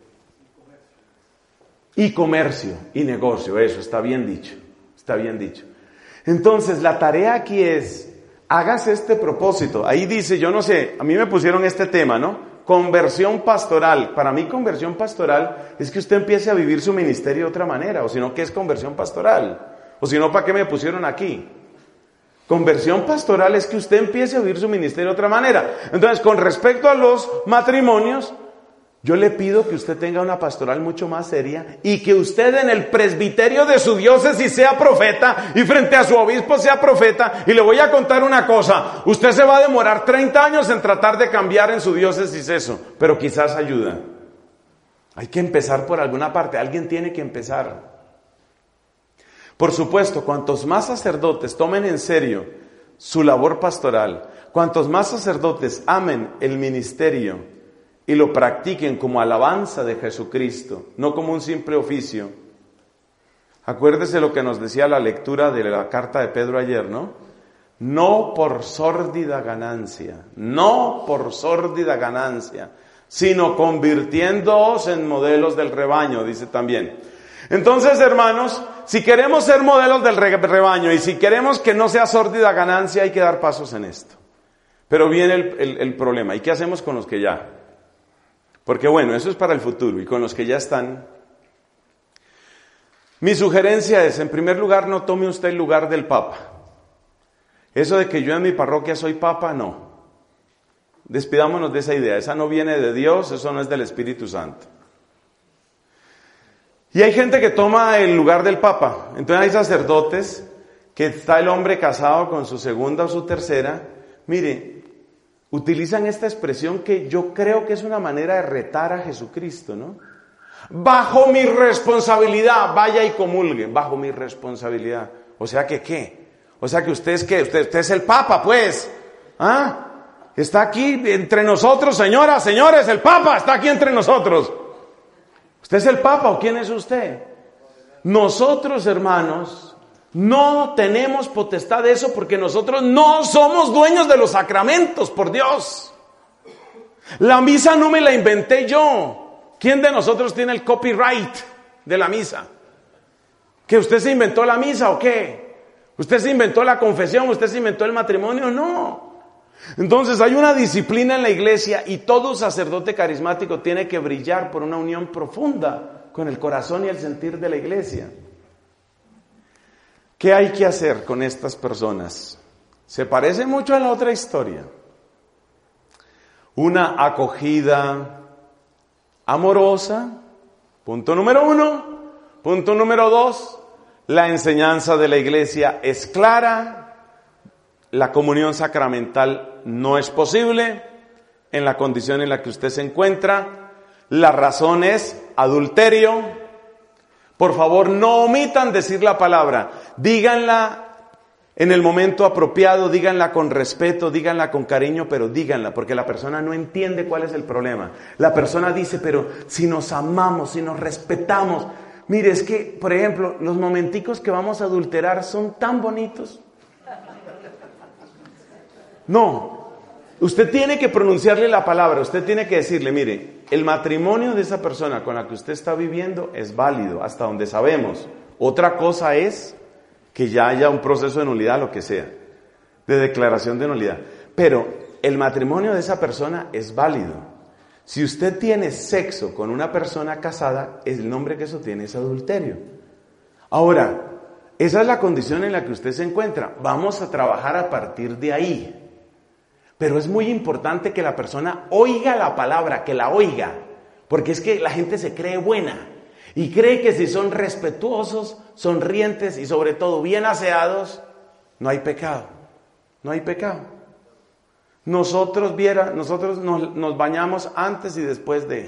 Y comercio, y negocio, eso, está bien dicho. Está bien dicho. Entonces, la tarea aquí es, hágase este propósito. Ahí dice, yo no sé, a mí me pusieron este tema, ¿no? Conversión pastoral. Para mí conversión pastoral es que usted empiece a vivir su ministerio de otra manera. O si no, ¿qué es conversión pastoral? O si no, ¿para qué me pusieron aquí? Conversión pastoral es que usted empiece a vivir su ministerio de otra manera. Entonces, con respecto a los matrimonios, yo le pido que usted tenga una pastoral mucho más seria y que usted en el presbiterio de su diócesis sea profeta y frente a su obispo sea profeta. Y le voy a contar una cosa, usted se va a demorar treinta años en tratar de cambiar en su diócesis eso, pero quizás ayuda. Hay que empezar por alguna parte, alguien tiene que empezar. Por supuesto, cuantos más sacerdotes tomen en serio su labor pastoral, cuantos más sacerdotes amen el ministerio y lo practiquen como alabanza de Jesucristo, no como un simple oficio. Acuérdese lo que nos decía la lectura de la carta de Pedro ayer, ¿no? No por sórdida ganancia, no por sórdida ganancia, sino convirtiéndoos en modelos del rebaño, dice también. Entonces, hermanos, si queremos ser modelos del rebaño y si queremos que no sea sórdida ganancia, hay que dar pasos en esto. Pero viene el, el, el problema, ¿y qué hacemos con los que ya? Porque bueno, eso es para el futuro, y con los que ya están. Mi sugerencia es, en primer lugar, no tome usted el lugar del Papa. Eso de que yo en mi parroquia soy Papa, no. Despidámonos de esa idea, esa no viene de Dios, eso no es del Espíritu Santo. Y hay gente que toma el lugar del Papa. Entonces hay sacerdotes que está el hombre casado con su segunda o su tercera. Mire, utilizan esta expresión que yo creo que es una manera de retar a Jesucristo, ¿no? Bajo mi responsabilidad, vaya y comulgue, bajo mi responsabilidad. O sea que, ¿qué? O sea que usted es, ¿qué? Usted, usted es el Papa, pues. ¿Ah? Está aquí entre nosotros, señoras, señores, el Papa está aquí entre nosotros. ¿Usted es el Papa o quién es usted? Nosotros, hermanos, no tenemos potestad de eso porque nosotros no somos dueños de los sacramentos, por Dios. La misa no me la inventé yo. ¿Quién de nosotros tiene el copyright de la misa? ¿Que usted se inventó la misa o qué? ¿Usted se inventó la confesión? ¿Usted se inventó el matrimonio? No. Entonces hay una disciplina en la iglesia y todo sacerdote carismático tiene que brillar por una unión profunda con el corazón y el sentir de la iglesia. ¿Qué hay que hacer con estas personas? Se parece mucho a la otra historia. Una acogida amorosa, punto número uno. Punto número dos, la enseñanza de la iglesia es clara. La comunión sacramental no es posible en la condición en la que usted se encuentra. La razón es adulterio. Por favor, no omitan decir la palabra. Díganla en el momento apropiado, díganla con respeto, díganla con cariño, pero díganla, porque la persona no entiende cuál es el problema. La persona dice, pero si nos amamos, si nos respetamos. Mire, es que, por ejemplo, los momenticos que vamos a adulterar son tan bonitos. No, usted tiene que pronunciarle la palabra, usted tiene que decirle, mire, el matrimonio de esa persona con la que usted está viviendo es válido, hasta donde sabemos. Otra cosa es que ya haya un proceso de nulidad, lo que sea, de declaración de nulidad. Pero el matrimonio de esa persona es válido. Si usted tiene sexo con una persona casada, el nombre que eso tiene es adulterio. Ahora, esa es la condición en la que usted se encuentra. Vamos a trabajar a partir de ahí. Pero es muy importante que la persona oiga la palabra, que la oiga. Porque es que la gente se cree buena. Y cree que si son respetuosos, sonrientes y sobre todo bien aseados, no hay pecado. No hay pecado. Nosotros viera, nosotros nos, nos bañamos antes y después de.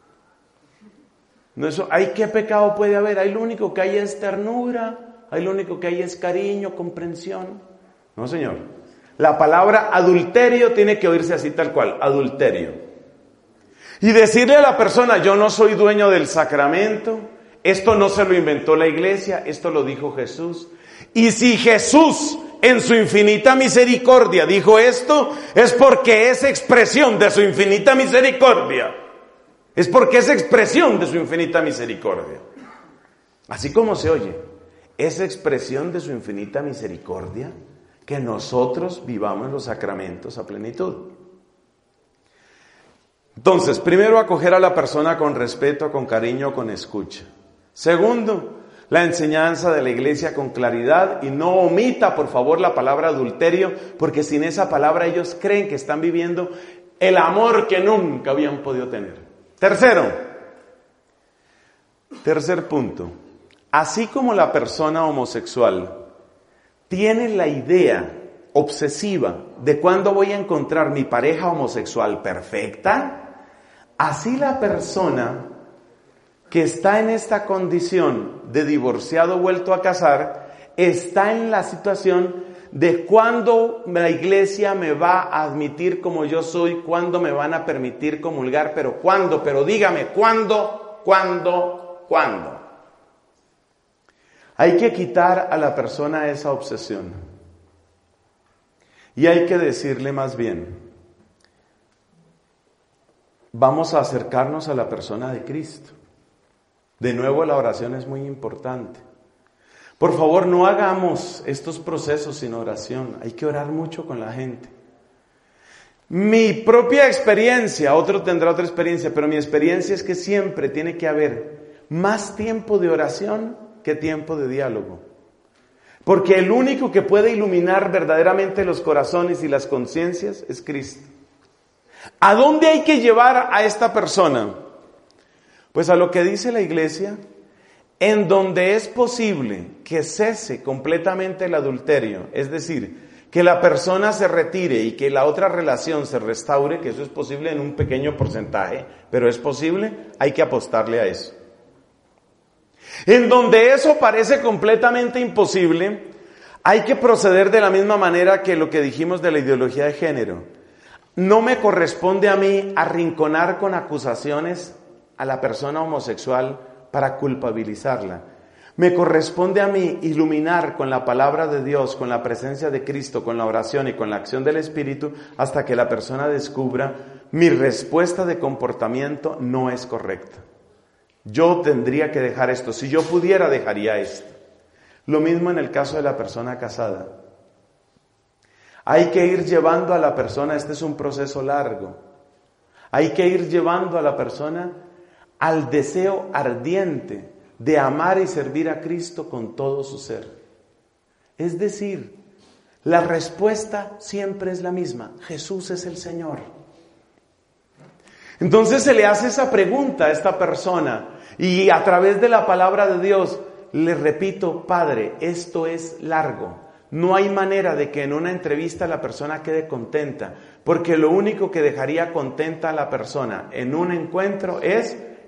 No, eso, ¿hay qué pecado puede haber? Ahí lo único que hay es ternura, ahí lo único que hay es cariño, comprensión. No, señor. La palabra adulterio tiene que oírse así tal cual, adulterio. Y decirle a la persona, yo no soy dueño del sacramento, esto no se lo inventó la iglesia, esto lo dijo Jesús. Y si Jesús en su infinita misericordia dijo esto, es porque es expresión de su infinita misericordia. Es porque es expresión de su infinita misericordia. Así como se oye, es expresión de su infinita misericordia que nosotros vivamos los sacramentos a plenitud. Entonces, primero, acoger a la persona con respeto, con cariño, con escucha. Segundo, la enseñanza de la iglesia con claridad y no omita, por favor, la palabra adulterio, porque sin esa palabra ellos creen que están viviendo el amor que nunca habían podido tener. Tercero, tercer punto, así como la persona homosexual tiene la idea obsesiva de cuándo voy a encontrar mi pareja homosexual perfecta, así la persona que está en esta condición de divorciado vuelto a casar está en la situación de cuándo la iglesia me va a admitir como yo soy, cuándo me van a permitir comulgar, pero cuándo, pero dígame, cuándo, cuándo, cuándo. Hay que quitar a la persona esa obsesión. Y hay que decirle más bien, vamos a acercarnos a la persona de Cristo. De nuevo, la oración es muy importante. Por favor, no hagamos estos procesos sin oración. Hay que orar mucho con la gente. Mi propia experiencia, otro tendrá otra experiencia, pero mi experiencia es que siempre tiene que haber más tiempo de oración que tiempo de diálogo. Porque el único que puede iluminar verdaderamente los corazones y las conciencias es Cristo. ¿A dónde hay que llevar a esta persona? Pues a lo que dice la iglesia, en donde es posible que cese completamente el adulterio, es decir, que la persona se retire y que la otra relación se restaure, que eso es posible en un pequeño porcentaje, pero es posible, hay que apostarle a eso. En donde eso parece completamente imposible, hay que proceder de la misma manera que lo que dijimos de la ideología de género. No me corresponde a mí arrinconar con acusaciones a la persona homosexual para culpabilizarla. Me corresponde a mí iluminar con la palabra de Dios, con la presencia de Cristo, con la oración y con la acción del Espíritu, hasta que la persona descubra mi respuesta de comportamiento no es correcta. Yo tendría que dejar esto. Si yo pudiera, dejaría esto. Lo mismo en el caso de la persona casada. Hay que ir llevando a la persona, este es un proceso largo, hay que ir llevando a la persona al deseo ardiente de amar y servir a Cristo con todo su ser. Es decir, la respuesta siempre es la misma: Jesús es el Señor. Entonces se le hace esa pregunta a esta persona y a través de la palabra de Dios le repito: Padre, esto es largo. No hay manera de que en una entrevista la persona quede contenta, porque lo único que dejaría contenta a la persona en un encuentro es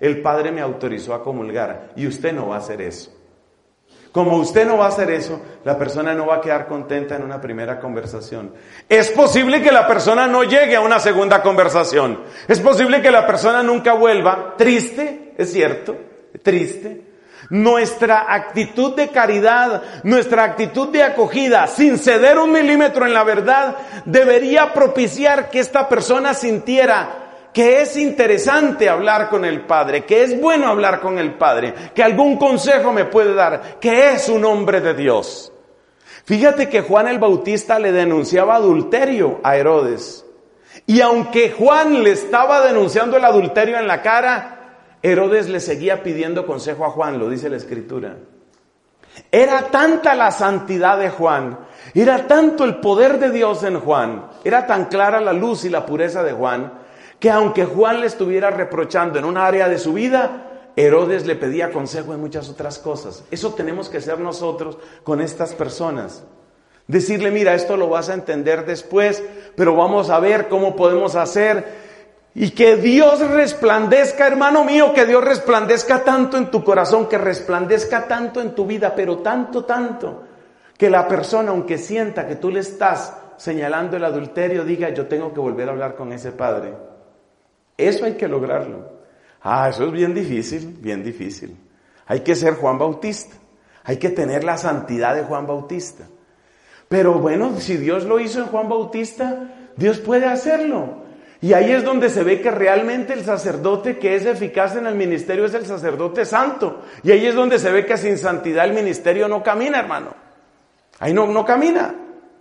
el Padre me autorizó a comulgar y usted no va a hacer eso. Como usted no va a hacer eso, la persona no va a quedar contenta en una primera conversación. Es posible que la persona no llegue a una segunda conversación. Es posible que la persona nunca vuelva. Triste, es cierto, triste. Nuestra actitud de caridad, nuestra actitud de acogida, sin ceder un milímetro en la verdad, debería propiciar que esta persona sintiera que es interesante hablar con el Padre, que es bueno hablar con el Padre, que algún consejo me puede dar, que es un hombre de Dios. Fíjate que Juan el Bautista le denunciaba adulterio a Herodes. Y aunque Juan le estaba denunciando el adulterio en la cara, Herodes le seguía pidiendo consejo a Juan, lo dice la Escritura. Era tanta la santidad de Juan, era tanto el poder de Dios en Juan, era tan clara la luz y la pureza de Juan, que aunque Juan le estuviera reprochando en un área de su vida, Herodes le pedía consejo en muchas otras cosas. Eso tenemos que ser nosotros con estas personas. Decirle, mira, esto lo vas a entender después, pero vamos a ver cómo podemos hacer. Y que Dios resplandezca, hermano mío, que Dios resplandezca tanto en tu corazón, que resplandezca tanto en tu vida, pero tanto, tanto, que la persona, aunque sienta que tú le estás señalando el adulterio, diga, yo tengo que volver a hablar con ese padre. Eso hay que lograrlo. Ah, eso es bien difícil, bien difícil. Hay que ser Juan Bautista. Hay que tener la santidad de Juan Bautista. Pero bueno, si Dios lo hizo en Juan Bautista, Dios puede hacerlo. Y ahí es donde se ve que realmente el sacerdote que es eficaz en el ministerio es el sacerdote santo. Y ahí es donde se ve que sin santidad el ministerio no camina, hermano. Ahí no, no camina.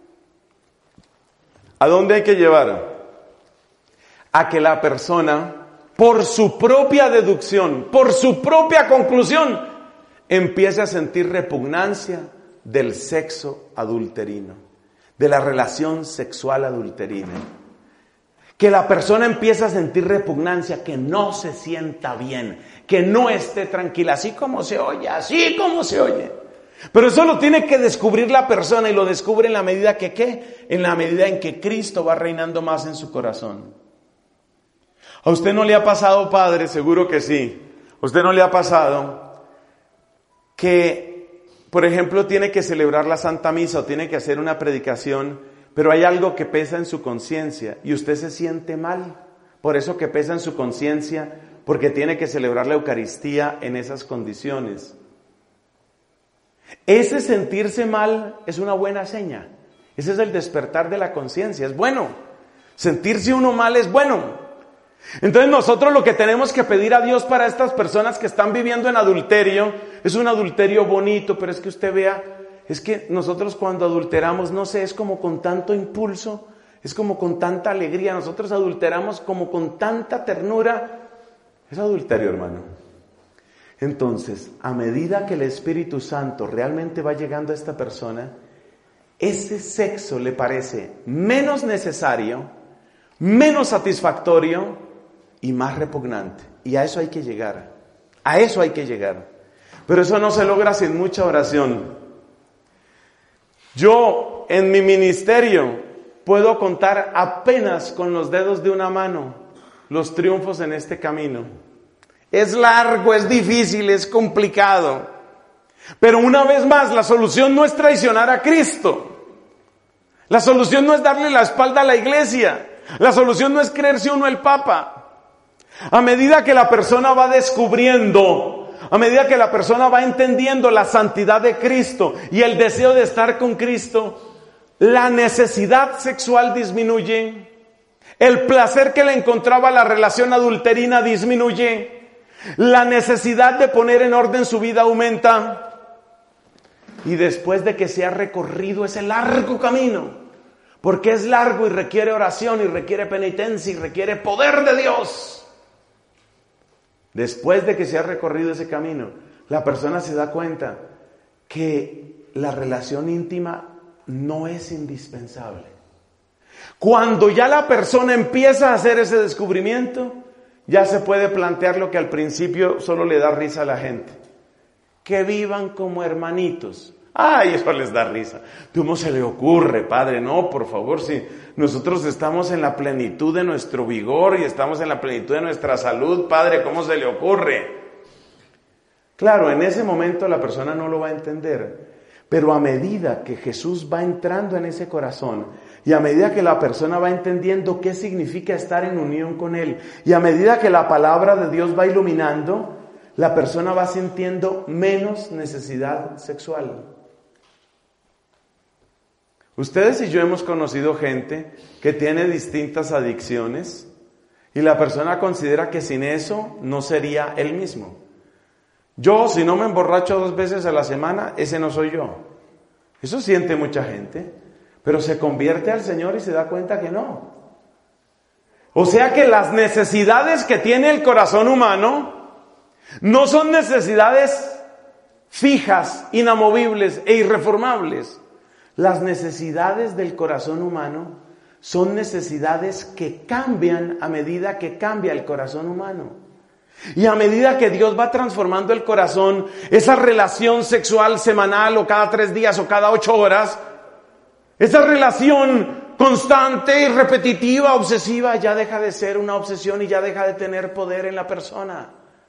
¿A dónde hay que llevar? A que la persona, por su propia deducción, por su propia conclusión, empiece a sentir repugnancia del sexo adulterino, de la relación sexual adulterina. Que la persona empiece a sentir repugnancia, que no se sienta bien, que no esté tranquila, así como se oye, así como se oye. Pero eso lo tiene que descubrir la persona, y lo descubre en la medida que, ¿qué? En la medida en que Cristo va reinando más en su corazón. ¿A usted no le ha pasado, padre? Seguro que sí. ¿A usted no le ha pasado que, por ejemplo, tiene que celebrar la Santa Misa o tiene que hacer una predicación, pero hay algo que pesa en su conciencia y usted se siente mal? Por eso que pesa en su conciencia, porque tiene que celebrar la Eucaristía en esas condiciones. Ese sentirse mal es una buena seña. Ese es el despertar de la conciencia. Es bueno. Sentirse uno mal es bueno. Entonces nosotros lo que tenemos que pedir a Dios para estas personas que están viviendo en adulterio, es un adulterio bonito, pero es que usted vea, es que nosotros cuando adulteramos, no sé, es como con tanto impulso, es como con tanta alegría, nosotros adulteramos como con tanta ternura, es adulterio, hermano. Entonces, a medida que el Espíritu Santo realmente va llegando a esta persona, ese sexo le parece menos necesario, menos satisfactorio y más repugnante. Y a eso hay que llegar. A eso hay que llegar. Pero eso no se logra sin mucha oración. Yo, en mi ministerio, puedo contar apenas con los dedos de una mano los triunfos en este camino. Es largo, es difícil, es complicado. Pero una vez más, la solución no es traicionar a Cristo. La solución no es darle la espalda a la iglesia. La solución no es creerse uno el Papa. A medida que la persona va descubriendo, a medida que la persona va entendiendo la santidad de Cristo y el deseo de estar con Cristo, la necesidad sexual disminuye, el placer que le encontraba la relación adulterina disminuye, la necesidad de poner en orden su vida aumenta. Y después de que se ha recorrido ese largo camino, porque es largo y requiere oración y requiere penitencia y requiere poder de Dios. Después de que se ha recorrido ese camino, la persona se da cuenta que la relación íntima no es indispensable. Cuando ya la persona empieza a hacer ese descubrimiento, ya se puede plantear lo que al principio solo le da risa a la gente. Que vivan como hermanitos. Ay, eso les da risa. ¿Cómo se le ocurre, Padre? No, por favor, si nosotros estamos en la plenitud de nuestro vigor y estamos en la plenitud de nuestra salud, Padre, ¿cómo se le ocurre? Claro, en ese momento la persona no lo va a entender, pero a medida que Jesús va entrando en ese corazón y a medida que la persona va entendiendo qué significa estar en unión con Él y a medida que la palabra de Dios va iluminando, la persona va sintiendo menos necesidad sexual. Ustedes y yo hemos conocido gente que tiene distintas adicciones y la persona considera que sin eso no sería él mismo. Yo, si no me emborracho dos veces a la semana, ese no soy yo. Eso siente mucha gente, pero se convierte al Señor y se da cuenta que no. O sea que las necesidades que tiene el corazón humano no son necesidades fijas, inamovibles e irreformables. Las necesidades del corazón humano son necesidades que cambian a medida que cambia el corazón humano. Y a medida que Dios va transformando el corazón, esa relación sexual semanal o cada tres días o cada ocho horas, esa relación constante y repetitiva, obsesiva, ya deja de ser una obsesión y ya deja de tener poder en la persona.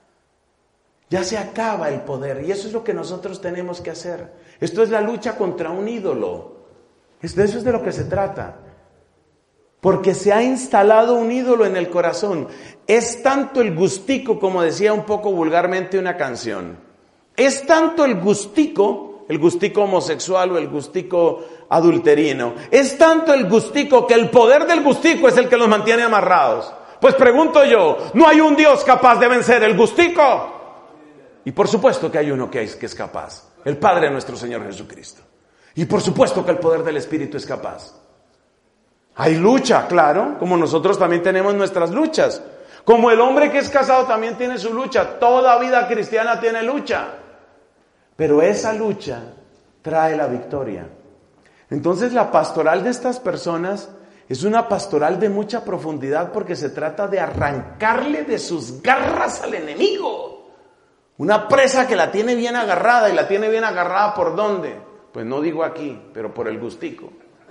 Ya se acaba el poder y eso es lo que nosotros tenemos que hacer. Esto es la lucha contra un ídolo. Eso es de lo que se trata. Porque se ha instalado un ídolo en el corazón. Es tanto el gustico, como decía un poco vulgarmente una canción. Es tanto el gustico, el gustico homosexual o el gustico adulterino. Es tanto el gustico que el poder del gustico es el que los mantiene amarrados. Pues pregunto yo, ¿no hay un Dios capaz de vencer el gustico? Y por supuesto que hay uno que es, que es capaz. El Padre de nuestro Señor Jesucristo. Y por supuesto que el poder del Espíritu es capaz. Hay lucha, claro, como nosotros también tenemos nuestras luchas. Como el hombre que es casado también tiene su lucha. Toda vida cristiana tiene lucha. Pero esa lucha trae la victoria. Entonces la pastoral de estas personas es una pastoral de mucha profundidad porque se trata de arrancarle de sus garras al enemigo. Una presa que la tiene bien agarrada, y la tiene bien agarrada ¿por dónde? Pues no digo aquí, pero por el gustico.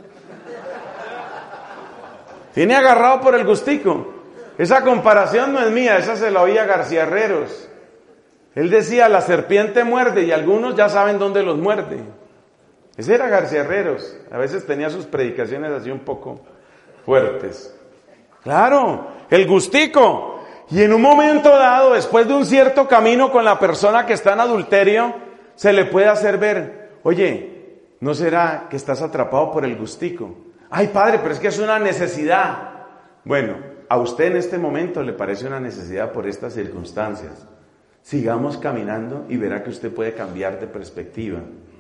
Tiene agarrado por el gustico. Esa comparación no es mía, esa se la oía García Herreros. Él decía, la serpiente muerde y algunos ya saben dónde los muerde. Ese era García Herreros. A veces tenía sus predicaciones así un poco fuertes. Claro, el gustico. Y en un momento dado, después de un cierto camino con la persona que está en adulterio, se le puede hacer ver, oye, ¿no será que estás atrapado por el gustico? Ay, padre, pero es que es una necesidad. Bueno, a usted en este momento le parece una necesidad por estas circunstancias. Sigamos caminando y verá que usted puede cambiar de perspectiva.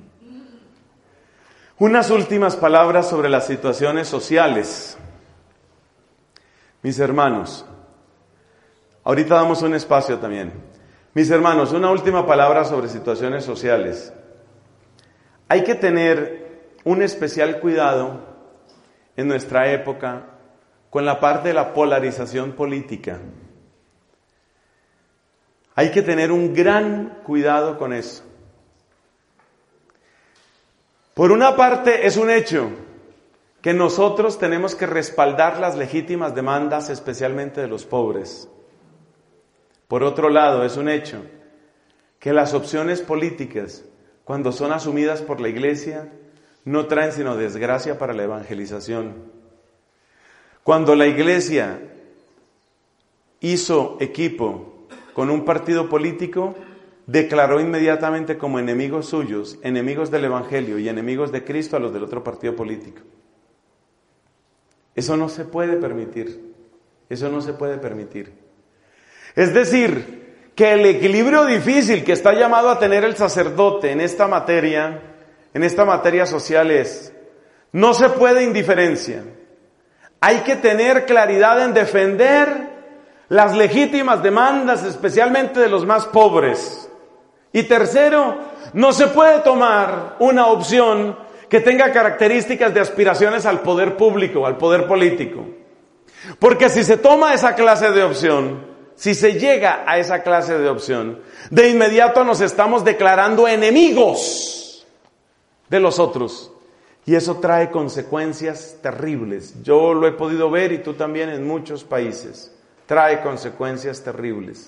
Unas últimas palabras sobre las situaciones sociales. Mis hermanos, ahorita damos un espacio también. Mis hermanos, una última palabra sobre situaciones sociales. Hay que tener un especial cuidado en nuestra época con la parte de la polarización política. Hay que tener un gran cuidado con eso. Por una parte, es un hecho que nosotros tenemos que respaldar las legítimas demandas, especialmente de los pobres. Por otro lado, es un hecho que las opciones políticas, cuando son asumidas por la Iglesia, no traen sino desgracia para la evangelización. Cuando la Iglesia hizo equipo con un partido político, declaró inmediatamente como enemigos suyos, enemigos del Evangelio y enemigos de Cristo a los del otro partido político. Eso no se puede permitir. Eso no se puede permitir. Es decir, que el equilibrio difícil que está llamado a tener el sacerdote en esta materia, en esta materia social es, no se puede indiferencia. Hay que tener claridad en defender las legítimas demandas, especialmente de los más pobres. Y tercero, no se puede tomar una opción que tenga características de aspiraciones al poder público, al poder político. Porque si se toma esa clase de opción, si se llega a esa clase de opción, de inmediato nos estamos declarando enemigos de los otros. Y eso trae consecuencias terribles. Yo lo he podido ver y tú también en muchos países. Trae consecuencias terribles.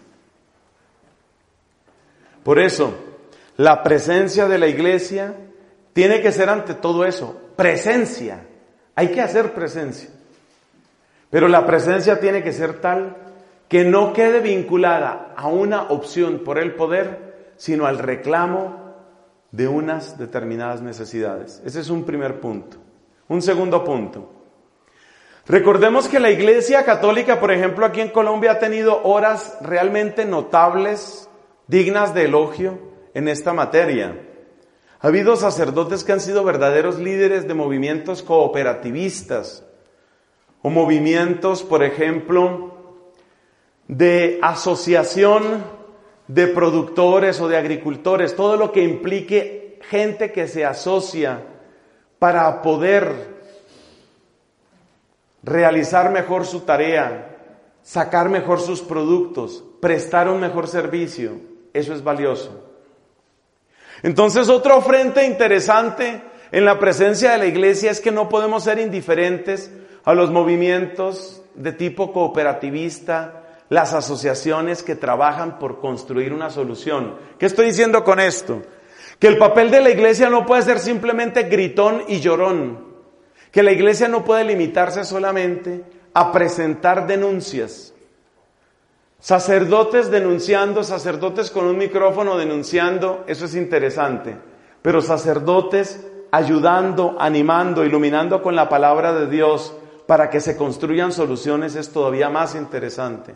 Por eso, la presencia de la iglesia tiene que ser ante todo eso, presencia. Hay que hacer presencia. Pero la presencia tiene que ser tal que no quede vinculada a una opción por el poder, sino al reclamo de unas determinadas necesidades. Ese es un primer punto. Un segundo punto. Recordemos que la Iglesia Católica, por ejemplo, aquí en Colombia ha tenido horas realmente notables, dignas de elogio en esta materia. Ha habido sacerdotes que han sido verdaderos líderes de movimientos cooperativistas o movimientos, por ejemplo, de asociación de productores o de agricultores, todo lo que implique gente que se asocia para poder realizar mejor su tarea, sacar mejor sus productos, prestar un mejor servicio. Eso es valioso. Entonces, otro frente interesante en la presencia de la iglesia es que no podemos ser indiferentes a los movimientos de tipo cooperativista, las asociaciones que trabajan por construir una solución. ¿Qué estoy diciendo con esto? Que el papel de la iglesia no puede ser simplemente gritón y llorón. Que la iglesia no puede limitarse solamente a presentar denuncias. Sacerdotes denunciando, sacerdotes con un micrófono denunciando, eso es interesante. Pero sacerdotes ayudando, animando, iluminando con la palabra de Dios para que se construyan soluciones es todavía más interesante.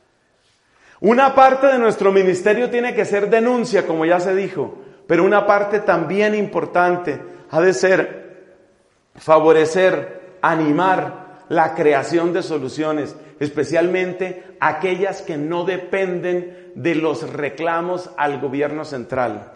Una parte de nuestro ministerio tiene que ser denuncia, como ya se dijo, pero una parte también importante ha de ser favorecer, animar la creación de soluciones, especialmente aquellas que no dependen de los reclamos al gobierno central.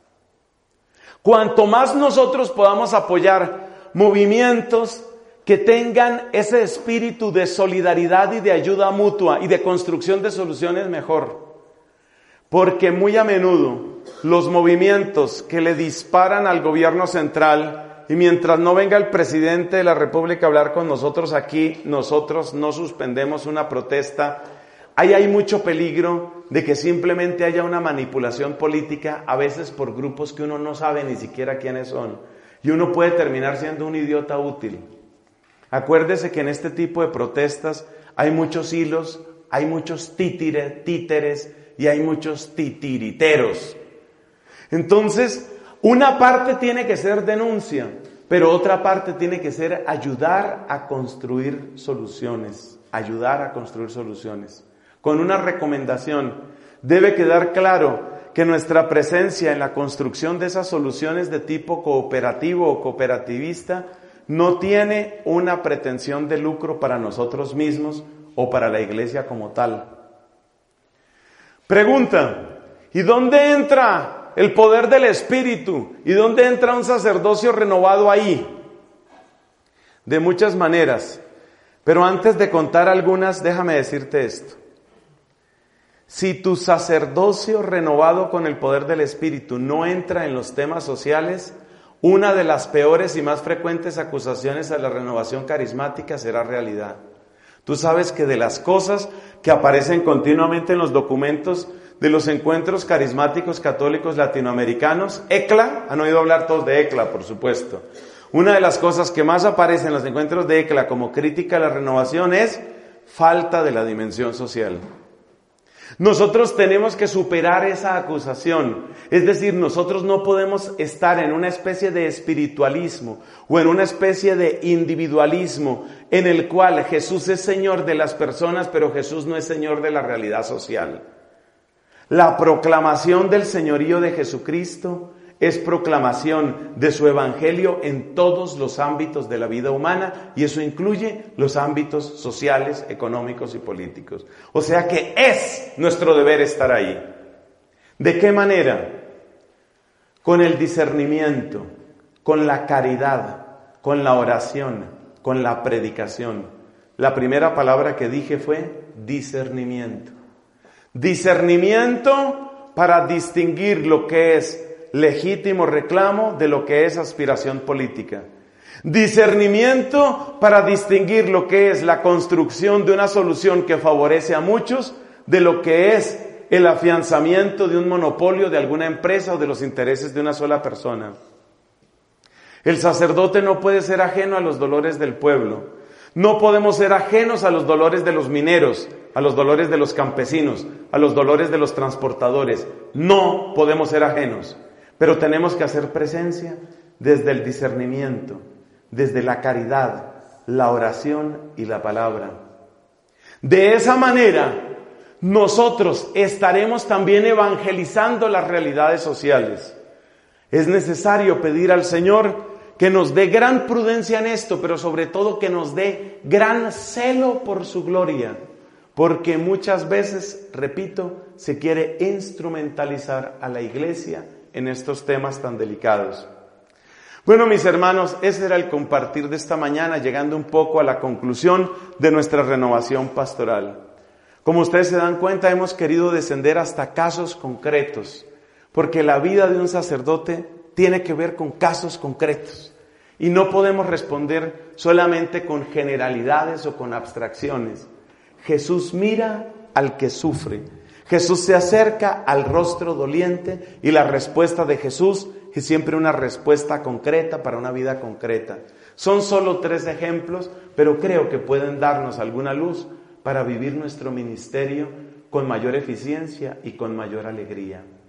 Cuanto más nosotros podamos apoyar movimientos que tengan ese espíritu de solidaridad y de ayuda mutua y de construcción de soluciones, mejor. Porque muy a menudo los movimientos que le disparan al gobierno central, y mientras no venga el presidente de la República a hablar con nosotros aquí, nosotros no suspendemos una protesta, ahí hay mucho peligro de que simplemente haya una manipulación política, a veces por grupos que uno no sabe ni siquiera quiénes son, y uno puede terminar siendo un idiota útil. Acuérdese que en este tipo de protestas hay muchos hilos, hay muchos títire, títeres y hay muchos titiriteros. Entonces, una parte tiene que ser denuncia, pero otra parte tiene que ser ayudar a construir soluciones, ayudar a construir soluciones. Con una recomendación, debe quedar claro que nuestra presencia en la construcción de esas soluciones de tipo cooperativo o cooperativista no tiene una pretensión de lucro para nosotros mismos o para la iglesia como tal. Pregunta, ¿y dónde entra el poder del Espíritu? ¿Y dónde entra un sacerdocio renovado ahí? De muchas maneras. Pero antes de contar algunas, déjame decirte esto. Si tu sacerdocio renovado con el poder del Espíritu no entra en los temas sociales, una de las peores y más frecuentes acusaciones a la renovación carismática será realidad. Tú sabes que de las cosas que aparecen continuamente en los documentos de los encuentros carismáticos católicos latinoamericanos, E C L A, han oído hablar todos de E C L A, por supuesto. Una de las cosas que más aparece en los encuentros de E C L A como crítica a la renovación es falta de la dimensión social. Nosotros tenemos que superar esa acusación, es decir, nosotros no podemos estar en una especie de espiritualismo o en una especie de individualismo en el cual Jesús es Señor de las personas, pero Jesús no es Señor de la realidad social. La proclamación del señorío de Jesucristo es proclamación de su evangelio en todos los ámbitos de la vida humana, y eso incluye los ámbitos sociales, económicos y políticos. O sea que es nuestro deber estar ahí. ¿De qué manera? Con el discernimiento, con la caridad, con la oración, con la predicación. La primera palabra que dije fue discernimiento. Discernimiento para distinguir lo que es legítimo reclamo de lo que es aspiración política. Discernimiento para distinguir lo que es la construcción de una solución que favorece a muchos de lo que es el afianzamiento de un monopolio de alguna empresa o de los intereses de una sola persona. El sacerdote no puede ser ajeno a los dolores del pueblo. No podemos ser ajenos a los dolores de los mineros, a los dolores de los campesinos, a los dolores de los transportadores. No podemos ser ajenos, pero tenemos que hacer presencia desde el discernimiento, desde la caridad, la oración y la palabra. De esa manera, nosotros estaremos también evangelizando las realidades sociales. Es necesario pedir al Señor que nos dé gran prudencia en esto, pero sobre todo que nos dé gran celo por su gloria, porque muchas veces, repito, se quiere instrumentalizar a la iglesia en estos temas tan delicados. Bueno, mis hermanos, ese era el compartir de esta mañana, llegando un poco a la conclusión de nuestra renovación pastoral. Como ustedes se dan cuenta, hemos querido descender hasta casos concretos, porque la vida de un sacerdote tiene que ver con casos concretos. Y no podemos responder solamente con generalidades o con abstracciones. Jesús mira al que sufre. Jesús se acerca al rostro doliente y la respuesta de Jesús es siempre una respuesta concreta para una vida concreta. Son solo tres ejemplos, pero creo que pueden darnos alguna luz para vivir nuestro ministerio con mayor eficiencia y con mayor alegría.